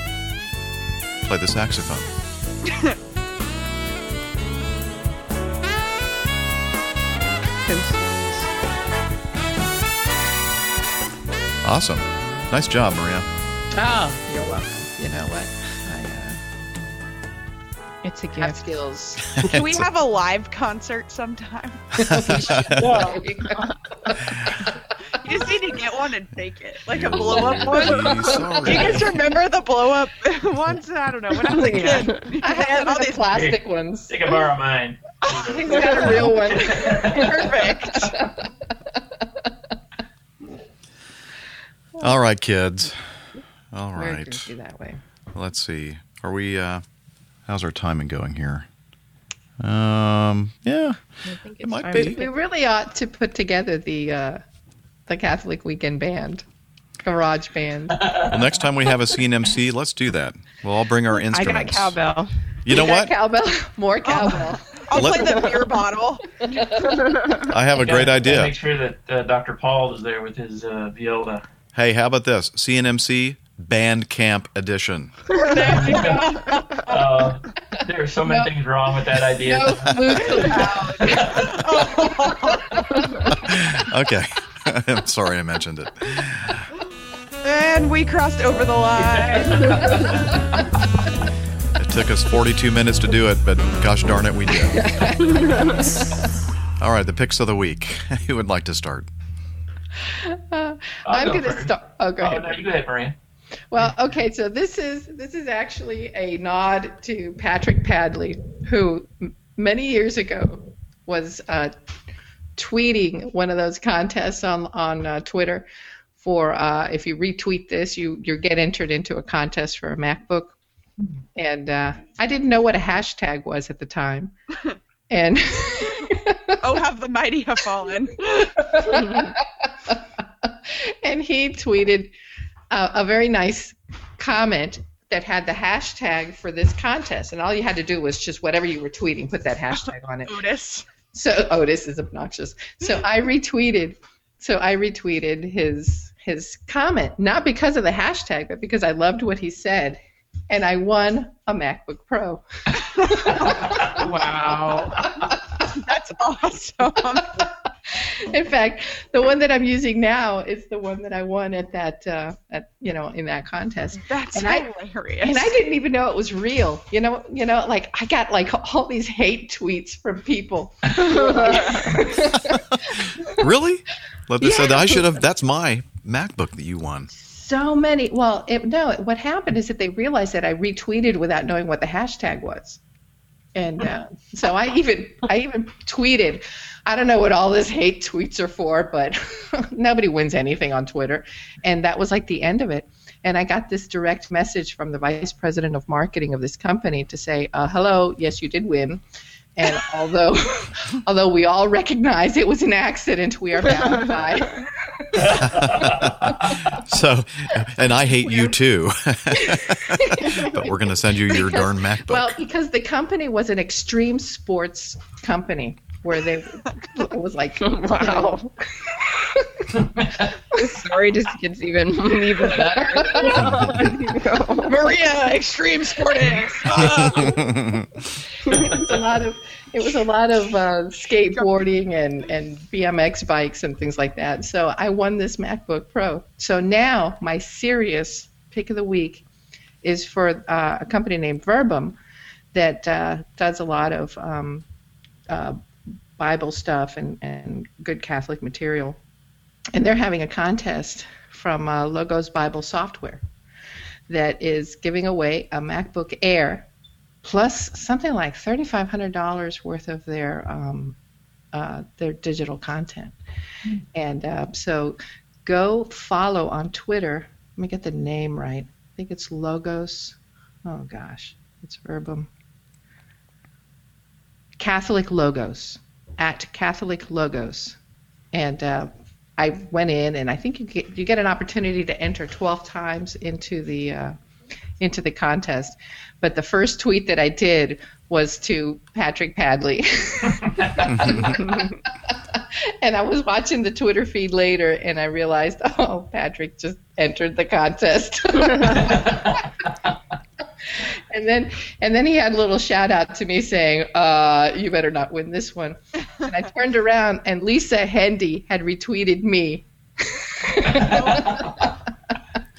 play the saxophone. Awesome. Nice job, Maria. Oh, you're welcome. You know what? I It's a uh, have gift. skills. Can we have a live concert sometime? Yeah. You just need to get one and fake it, like a blow up one. Please, Do sorry. you guys remember the blow up ones? I don't know. When I was a kid, I have all the these plastic ones. They can borrow mine. He's got a real one. perfect. All right, kids. All Very right. goofy that way. Let's see. Are we, uh, how's our timing going here? Um, yeah, I think it might time be. to We really ought to put together the uh, the Catholic Weekend Band, garage band. Well, next time we have a C N M C, let's do that. We'll all bring our I instruments. got cowbell. You know got what? Cowbell, more cowbell. I'll Let- play the beer bottle. I have a great Gotta idea. Make sure that uh, Doctor Paul is there with his uh, viola. Hey, how about this? C N M C Band Camp Edition. Uh, there are so many No. things wrong with that idea. No flutes allowed. Okay. I'm sorry I mentioned it. And we crossed over the line. It took us forty-two minutes to do it, but gosh darn it, we did. All right, the picks of the week. Who would like to start? I'm I'll go going to first. start. Oh, go Oh, ahead. no, you go ahead, Maria. Well, okay, so this is this is actually a nod to Patrick Padley, who m- many years ago was uh, tweeting one of those contests on on uh, Twitter for uh, if you retweet this, you you get entered into a contest for a MacBook. And uh, I didn't know what a hashtag was at the time, and Oh, have the mighty have fallen. and he tweeted a, a very nice comment that had the hashtag for this contest, and all you had to do was just whatever you were tweeting, put that hashtag on it. Otis. So Otis is obnoxious. So I retweeted. So I retweeted his his comment, not because of the hashtag, but because I loved what he said, and I won a MacBook Pro. Wow. That's awesome. In fact, the one that I'm using now is the one that I won at that uh, at you know in that contest. That's And I- hilarious. And I didn't even know it was real. You know, you know, like I got like all these hate tweets from people. Really? Let this Yeah. said I should have. That's my MacBook that you won. So many. Well, it, no. What happened is that they realized that I retweeted without knowing what the hashtag was, and uh, so I even I even tweeted. I don't know what all this hate tweets are for, but nobody wins anything on Twitter, and that was like the end of it. And I got this direct message from the vice president of marketing of this company to say, uh, "Hello, yes, you did win." And although, although we all recognize it was an accident, we are bound by. So, and I hate you too. But we're going to send you your Because- darn MacBook. Well, because the company was an extreme sports company where they it was like, wow. Sorry, just gets even even better. Maria, extreme sporting. it was a lot of it was a lot of uh, skateboarding and, and B M X bikes and things like that. So I won this MacBook Pro. So now my serious pick of the week is for uh, a company named Verbum that uh, does a lot of um, uh, Bible stuff and, and good Catholic material. And they're having a contest from uh, Logos Bible Software that is giving away a MacBook Air plus something like thirty-five hundred dollars worth of their um, uh, their digital content. Mm. And uh, so go follow on Twitter. Let me get the name right. I think it's Logos. Oh, gosh. It's Verbum. Catholic Logos. At Catholic Logos. And uh, I went in, and I think you get, you get an opportunity to enter twelve times into the uh, into the contest. But the first tweet that I did was to Patrick Padley. And I was watching the Twitter feed later, and I realized, oh, Patrick just entered the contest. And then, and then he had a little shout out to me saying, uh, "You better not win this one." And I turned around, and Lisa Hendy had retweeted me.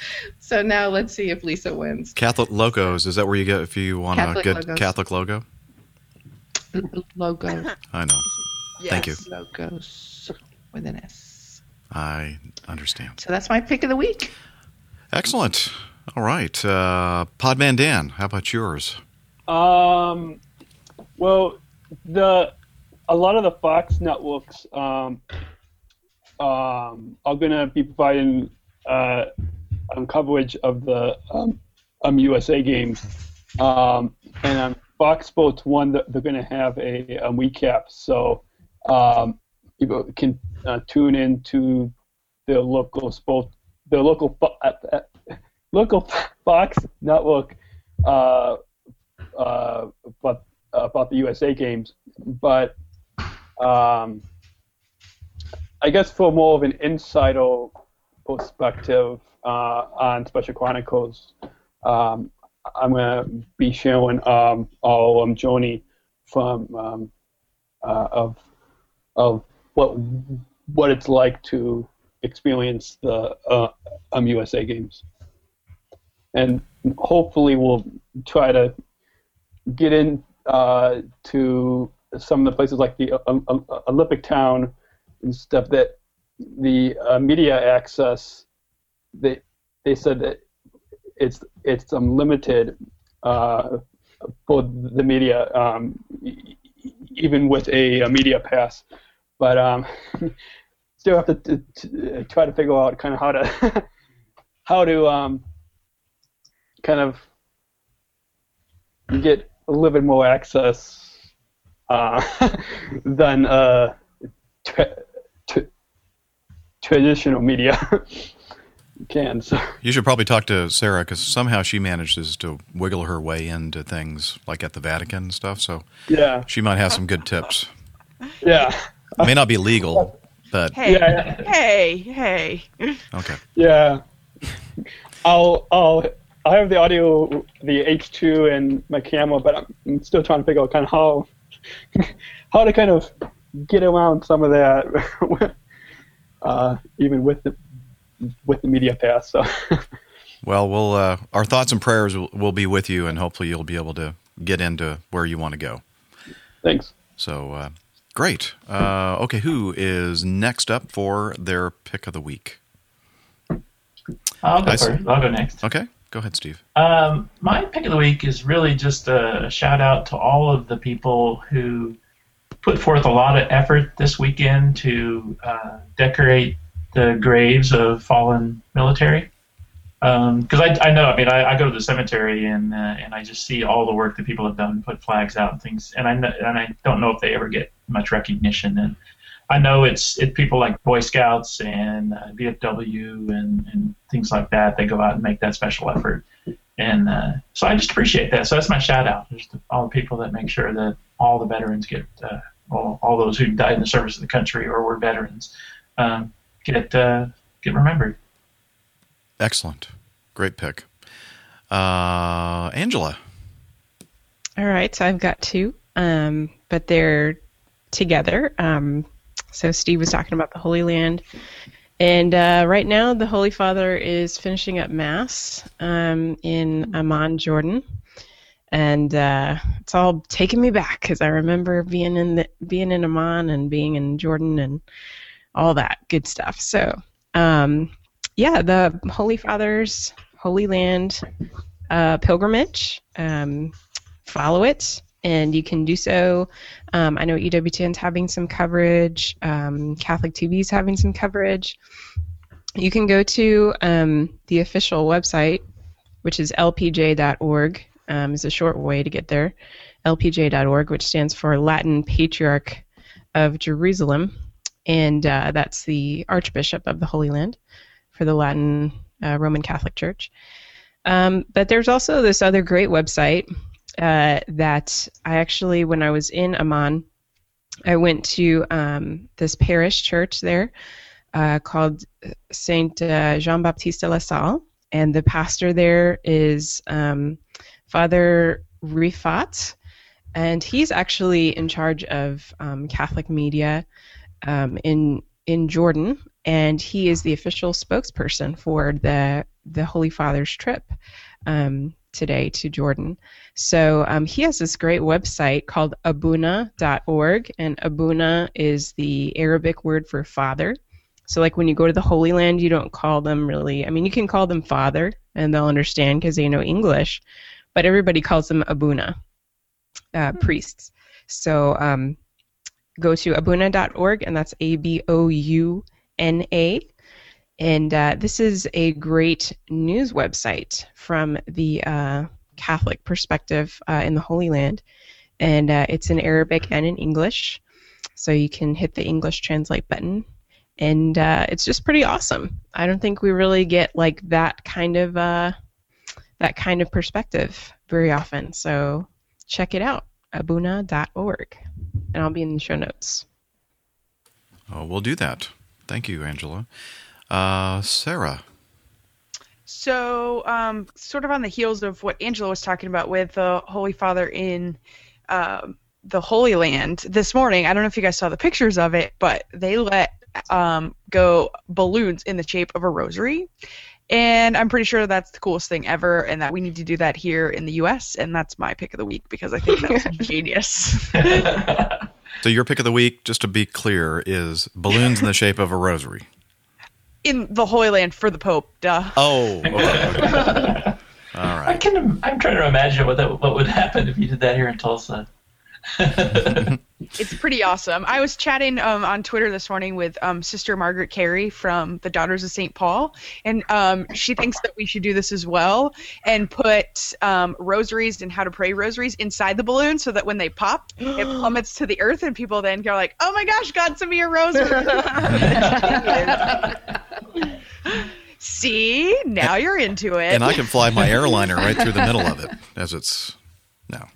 So now let's see if Lisa wins. Catholic Logos, is that where you get if you want a Catholic good Logos. Catholic logo? L- Logo. I know. Yes. Thank you. Logos with an S. I understand. So that's my pick of the week. Excellent. All right. Uh, Podman Dan, how about yours? Um, well, the a lot of the Fox networks um, um, are going to be providing uh, um, coverage of the um, um, U S A games, um, and on Fox Sports One, they're going to have a, a recap, so um, people can uh, tune into their local sport, their local fo- uh, uh, local Fox network. Uh, uh, but about the U S A games, but um, I guess for more of an insider perspective uh, on Special Chronicles, um, I'm going to be showing um, all um, Joni from um, uh, of of what what it's like to experience the uh, um, U S A games, and hopefully we'll try to get in uh, to some of the places like the uh, um, uh, Olympic Town and stuff that the uh, media access. They they said that it's it's um, limited uh, for the media, um, e- even with a, a media pass. But um, still have to, to, to try to figure out kind of how to how to um, kind of get a little bit more access uh, than uh, tra- tra- traditional media can. So. You should probably talk to Sarah because somehow she manages to wiggle her way into things like at the Vatican and stuff. So yeah, she might have some good tips. Yeah, it may not be legal, but Hey, yeah. hey, hey. okay. Yeah, I'll I'll I have the audio, the H two, and my camera, but I'm still trying to figure out kind of how how to kind of get around some of that, uh, even with the with the media pass. So. Well, we'll uh, our thoughts and prayers will, will be with you, and hopefully you'll be able to get into where you want to go. Thanks. So uh, great. Uh, okay, who is next up for their pick of the week? I'll go I see. first. I'll go next. Okay, go ahead, Steve. Um, my pick of the week is really just a shout out to all of the people who put forth a lot of effort this weekend to uh, decorate the graves of fallen military. Because um, I, I know, I mean, I, I go to the cemetery and uh, and I just see all the work that people have done, put flags out and things, and I know, and I don't know if they ever get much recognition. And I know it's it people like Boy Scouts and uh, V F W and, and things like that. They go out and make that special effort, and uh, so I just appreciate that. So that's my shout out. There's to all the people that make sure that all the veterans get, uh, all, all those who died in the service of the country or were veterans, um, get uh, get remembered. Excellent. Great pick. Uh, Angela. All right, so I've got two, um, but they're together. Um, so Steve was talking about the Holy Land, and uh, right now the Holy Father is finishing up Mass um, in Amman, Jordan, and uh, it's all taking me back because I remember being in the, being in Amman and being in Jordan and all that good stuff. So. Um, Yeah, the Holy Father's Holy Land uh, pilgrimage. Um, follow it, and you can do so. Um, I know E W T N's having some coverage. Um, Catholic T V's having some coverage. You can go to um, the official website, which is L P J dot org. Um, is a short way to get there. L P J dot org, which stands for Latin Patriarch of Jerusalem, and uh, that's the Archbishop of the Holy Land for the Latin uh, Roman Catholic Church. Um, but there's also this other great website uh, that I actually, when I was in Amman, I went to um, this parish church there uh, called Saint uh, Jean-Baptiste de la Salle, and the pastor there is um, Father Rifat, and he's actually in charge of um, Catholic media um, in in Jordan. and he is the official spokesperson for the the Holy Father's trip um, today to Jordan. So um, he has this great website called abuna dot org, and abuna is the Arabic word for father. So like when you go to the Holy Land, you don't call them really, I mean, you can call them father, and they'll understand because they know English, but everybody calls them abuna, uh, hmm. priests. So um, go to abuna dot org, and that's A B O U N A. And uh, this is a great news website from the uh, Catholic perspective uh, in the Holy Land. And uh, it's in Arabic and in English. So you can hit the English translate button. And uh, it's just pretty awesome. I don't think we really get like that kind of uh, that kind of perspective very often. So check it out, abuna dot org. And I'll be in the show notes. Oh, we'll do that. Thank you, Angela. Uh, Sarah. So, um, sort of on the heels of what Angela was talking about with the Holy Father in uh, the Holy Land this morning, I don't know if you guys saw the pictures of it, but they let um, go balloons in the shape of a rosary. And I'm pretty sure that's the coolest thing ever, and that we need to do that here in the U S, and that's my pick of the week because I think that's genius. So your pick of the week, just to be clear, is balloons in the shape of a rosary. In the Holy Land for the Pope, duh. Oh, okay, okay. All right. I can. I'm trying to imagine what that, what would happen if you did that here in Tulsa. It's pretty awesome. I was chatting um, on Twitter this morning with um, Sister Margaret Carey from the Daughters of Saint Paul, and um, she thinks that we should do this as well and put um, rosaries and how to pray rosaries inside the balloon so that when they pop, it plummets to the earth, and people then go like, "Oh my gosh, God, send me a rosary!" See, now you're into it. And I can fly my airliner right through the middle of it as it's no.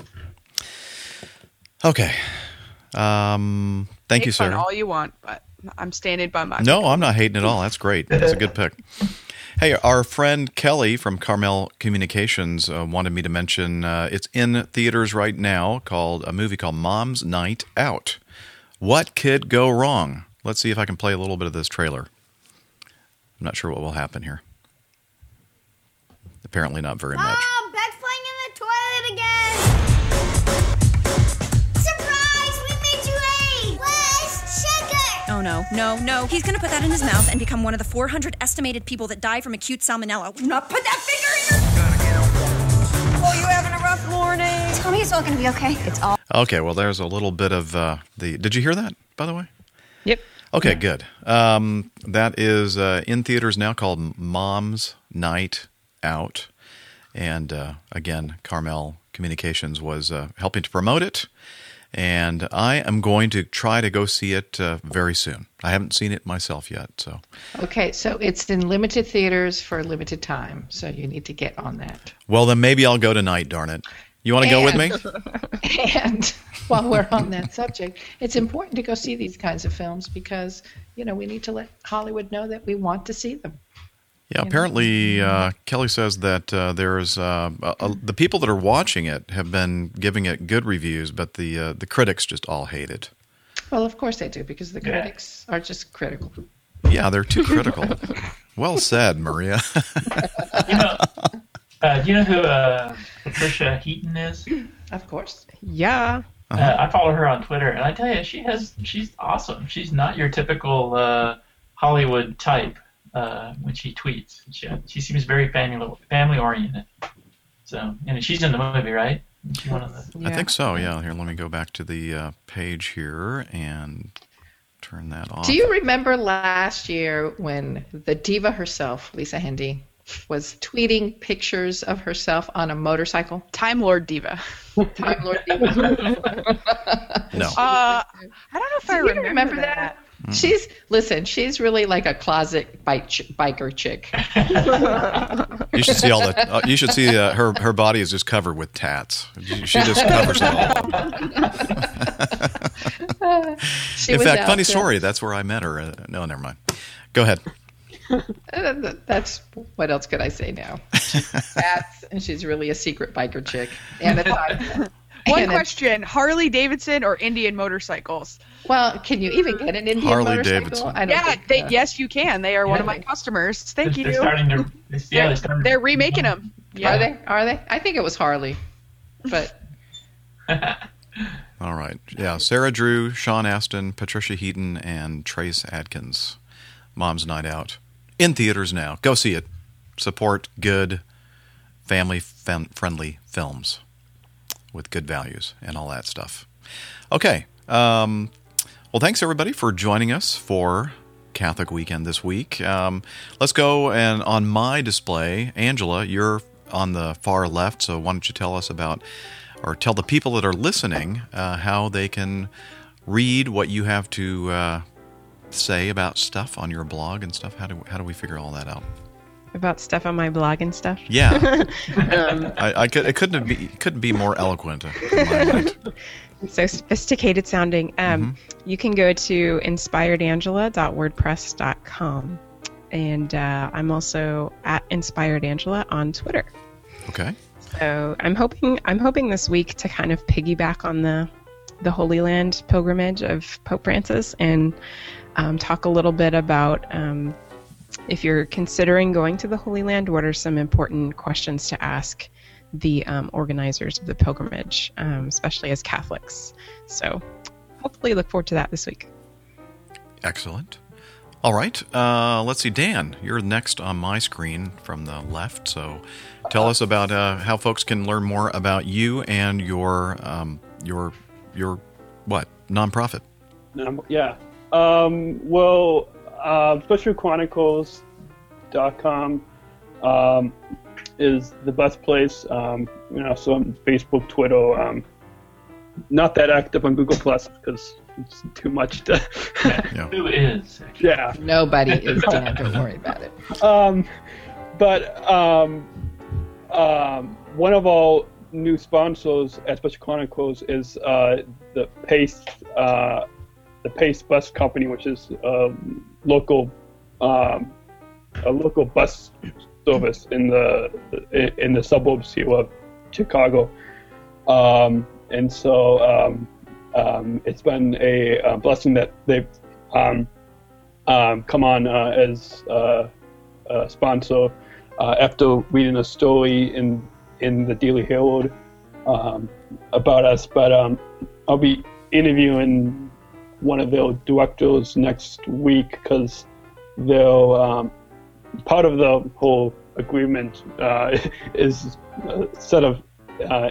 Okay. Um, thank Make you, fun Sarah. all you want, but I'm standing by my. No, I'm not hating at all. That's great. That's a good pick. Hey, our friend Kelly from Carmel Communications uh, wanted me to mention uh, it's in theaters right now, called a movie called Mom's Night Out. What could go wrong? Let's see if I can play a little bit of this trailer. I'm not sure what will happen here. Apparently not very much. Mom, Beck's playing in the toilet again. Oh, no, no, no. He's going to put that in his mouth and become one of the four hundred estimated people that die from acute salmonella. Do not put that finger in your... Oh, you having a rough morning? Tell me it's all going to be okay. It's all... Okay, well, there's a little bit of uh, the... Did you hear that, by the way? Yep. Okay, yeah. good. Um, that is uh, in theaters now, called Mom's Night Out. And, uh, again, Carmel Communications was uh, helping to promote it. And I am going to try to go see it uh, very soon. I haven't seen it myself yet, so. Okay, so it's in limited theaters for a limited time, so you need to get on that. Well, then maybe I'll go tonight, darn it. You want to go with me? And while we're on that subject, it's important to go see these kinds of films because, you know, we need to let Hollywood know that we want to see them. Yeah, apparently uh, Kelly says that uh, there's uh, uh, uh, the people that are watching it have been giving it good reviews, but the uh, the critics just all hate it. Well, of course they do, because the critics are just critical. Yeah, they're too critical. Well said, Maria. You know, uh, do you know who uh, Patricia Heaton is? Of course. Yeah. Uh-huh. Uh, I follow her on Twitter, and I tell you, she has she's awesome. She's not your typical uh, Hollywood type. Uh, when she tweets, she, she seems very family family oriented. So, and she's in the movie, right? She's one of the. Yeah. I think so. Yeah. Here, let me go back to the uh, page here and turn that off. Do you remember last year when the diva herself, Lisa Hendy, was tweeting pictures of herself on a motorcycle? Time Lord Diva. Time Lord Diva. No. Uh, I don't know if Do I you remember, remember that. that. Mm. She's listen. She's really like a closet bike ch- biker chick. You should see all the. Uh, you should see uh, her. Her body is just covered with tats. She just covers it all. She In was fact, out funny to- story. That's where I met her. Uh, no, never mind. Go ahead. Uh, That's what else could I say now? She's fat and she's really a secret biker chick. And a time. One And it- question: Harley Davidson or Indian motorcycles? Well, can you even get an Indian Harley motorcycle? Davidson. I don't Yeah, think, they, uh, yes, you can. They are one of my Yeah. customers. Thank They're, you. they're starting to. Yeah, they're starting. They're remaking them. Yeah. Are they? Are they? I think it was Harley, but All right. Yeah, Sarah Drew, Sean Astin, Patricia Heaton, and Trace Adkins. Mom's Night Out. In theaters now. Go see it. Support good, family-friendly films with good values and all that stuff. Okay. Um, well, thanks, everybody, for joining us for Catholic Weekend this week. Um, let's go, and on my display, Angela, you're on the far left, so why don't you tell us about, or tell the people that are listening uh, how they can read what you have to uh, say about stuff on your blog and stuff. How do how do we figure all that out? About stuff on my blog and stuff. Yeah, um, I, I could, it couldn't be couldn't be more eloquent in my mind. So sophisticated sounding. Um, mm-hmm. You can go to inspired angela dot wordpress dot com, and uh, I'm also at inspiredangela on Twitter. Okay. So I'm hoping I'm hoping this week to kind of piggyback on the the Holy Land pilgrimage of Pope Francis and um, talk a little bit about um, if you're considering going to the Holy Land, what are some important questions to ask the um, organizers of the pilgrimage, um, especially as Catholics. So hopefully look forward to that this week. Excellent. All right. Uh, let's see. Dan, you're next on my screen from the left. So tell us about uh, how folks can learn more about you and your, um, your, your what, nonprofit. Um, yeah. Um, well, uh, special chronicles dot com um, is the best place. Um, you know, so on Facebook, Twitter. Um, not that active on Google Plus because it's too much to. Yeah. Who is? Yeah. nobody is, Dan. Don't worry about it. Um, but um, um, one of our new sponsors at Special Chronicles is uh, the Pace, uh, the Pace Bus Company, which is a local, um, a local bus service in the in the suburbs here of Chicago, um, and so um, um, it's been a, a blessing that they've um, um, come on uh, as uh, a sponsor uh, after reading a story in in the Daily Herald um, about us. But um, I'll be interviewing one of their directors next week because they'll. Um, part of the whole agreement uh, is a set of uh,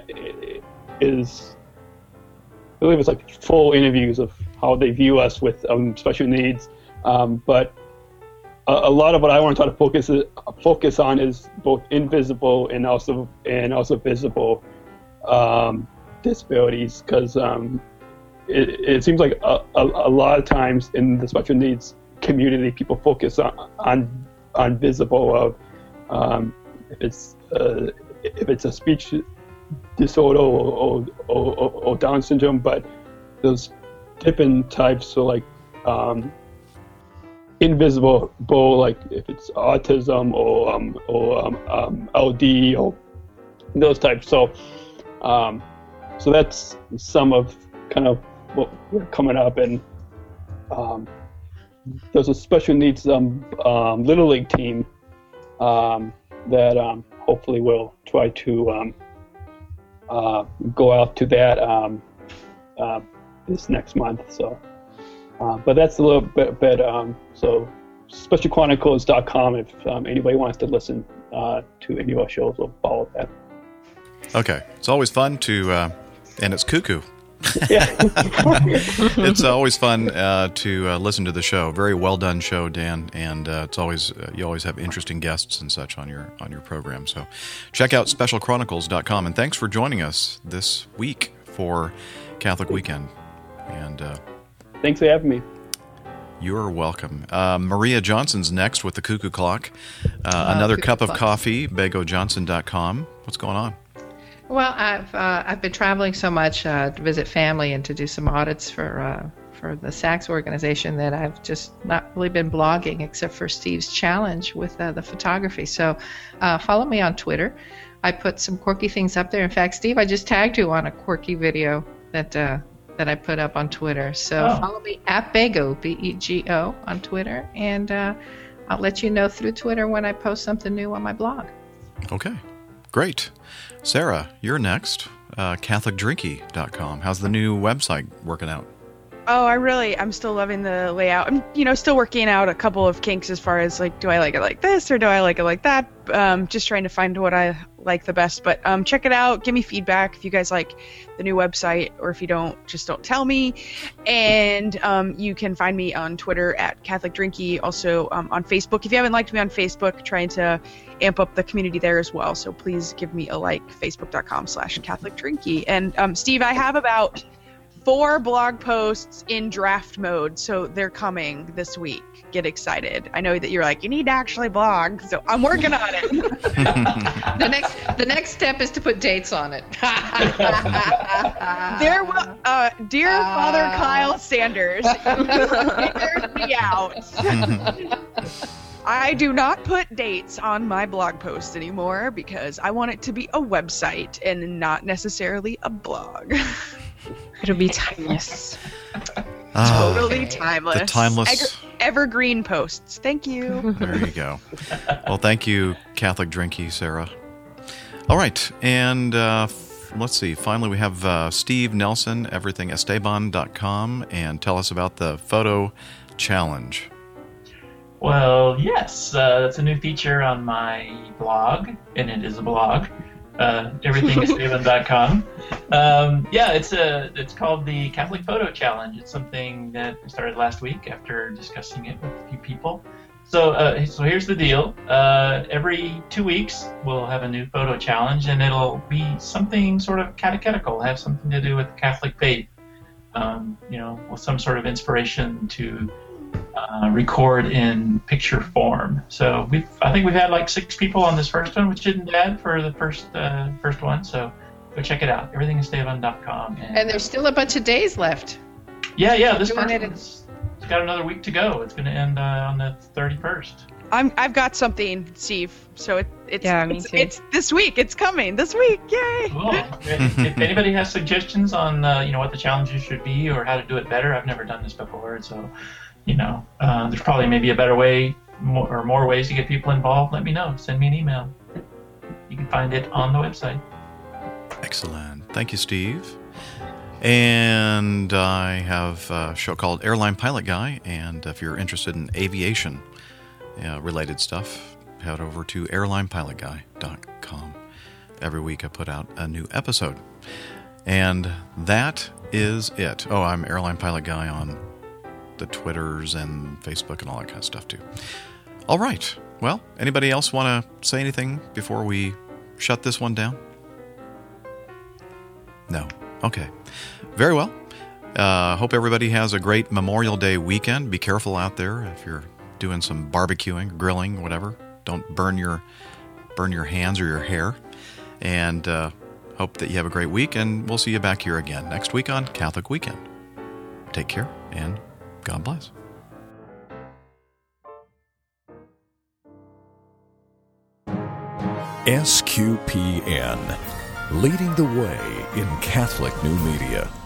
is I believe it's like full interviews of how they view us with um, special needs. Um, but a, a lot of what I want to try to focus focus on is both invisible and also and also visible um, disparities, because um, it, it seems like a, a, a lot of times in the special needs community, people focus on on, on visible of um, if it's uh, if it's a speech disorder or or, or, or Down syndrome, but there's different types. So like um, invisible, like if it's autism or um, or um, um, L D or those types. So um, so that's some of kind of what we're coming up, and um, there's a special needs um, um, Little League team um, that um, hopefully will try to um, uh, go out to that um, uh, this next month. So, uh, but that's a little bit. bit um, so, special chronicles dot com if um, anybody wants to listen uh, to any of our shows, we'll follow that. Okay, it's always fun to, uh, and it's cuckoo. Yeah. It's always fun uh, to uh, listen to the show. Very well done show, Dan, and uh, it's always uh, you always have interesting guests and such on your on your program. So check out special chronicles dot com, and thanks for joining us this week for Catholic Weekend. And uh, thanks for having me. You're welcome. Uh, Maria Johnson's next with the Cuckoo Clock. Uh, Oh, another Cuckoo cup Clock. of coffee, bago johnson dot com. What's going on? Well, I've uh, I've been traveling so much uh, to visit family and to do some audits for uh, for the S A C S organization that I've just not really been blogging except for Steve's challenge with uh, the photography. So uh, follow me on Twitter. I put some quirky things up there. In fact, Steve, I just tagged you on a quirky video that uh, that I put up on Twitter. So Oh. follow me at Bego, B E G O, on Twitter, and uh, I'll let you know through Twitter when I post something new on my blog. Okay, great. Sarah, you're next. Uh, Catholic Drinky dot com. How's the new website working out? Oh, I really, I'm still loving the layout. I'm, you know, still working out a couple of kinks as far as like, do I like it like this or do I like it like that? Um, just trying to find what I like the best. But um, check it out. Give me feedback if you guys like the new website, or if you don't, just don't tell me. And um, you can find me on Twitter at Catholic Drinky. Also um, on Facebook. If you haven't liked me on Facebook, trying to amp up the community there as well. So please give me a like. Facebook.com slash Catholic Drinky. And um, Steve, I have about four blog posts in draft mode, so they're coming this week. Get excited. I know that you're like, you need to actually blog, so I'm working on it. The next the next step is to put dates on it. There will, uh, dear Father Kyle Sanders, figured me out. I do not put dates on my blog posts anymore because I want it to be a website and not necessarily a blog. It'll be timeless. Ah, Totally timeless. the timeless- Ever- evergreen posts. Thank you. There you go. Well, thank you, Catholic Drinky, Sarah. All right, and uh, f- let's see. Finally, we have uh, Steve Nelson, everything esteban dot com, and tell us about the photo challenge. Well, yes, uh, that's a new feature on my blog, and it is a blog. Uh, everything esteban dot com. Um, yeah, it's a it's called the Catholic Photo Challenge. It's something that started last week after discussing it with a few people. So, uh, so here's the deal. Uh, every two weeks, we'll have a new photo challenge, and it'll be something sort of catechetical, have something to do with the Catholic faith. Um, you know, with some sort of inspiration to uh, record in picture form. So we've, I think we've had like six people on this first one, which isn't bad for the first uh, first one. So go check it out. everything esteban dot com. And, And there's still a bunch of days left. yeah, yeah, this Doing first it in- one's it's got another week to go. It's going to end uh, on the thirty-first. I'm I've got something, Steve. So it, it's Yeah, me it's, too. it's this week. It's coming this week. Yay! Cool. if, if anybody has suggestions on uh, you know what the challenges should be or how to do it better, I've never done this before, so you know uh, there's probably maybe a better way more, or more ways to get people involved. Let me know. Send me an email. You can find it on the website. Excellent. Thank you, Steve. And I have a show called Airline Pilot Guy, and if you're interested in aviation uh, related stuff, head over to airline pilot guy dot com. Every week I put out a new episode. And that is it. Oh, I'm Airline Pilot Guy on the Twitters and Facebook and all that kind of stuff too. All right. Well, anybody else want to say anything before we shut this one down? No. Okay. Very well. Uh, hope everybody has a great Memorial Day weekend. Be careful out there if you're doing some barbecuing, grilling, whatever. Don't burn your burn your hands or your hair. And uh, hope that you have a great week, and we'll see you back here again next week on Catholic Weekend. Take care, and God bless. S Q P N, leading the way in Catholic new media.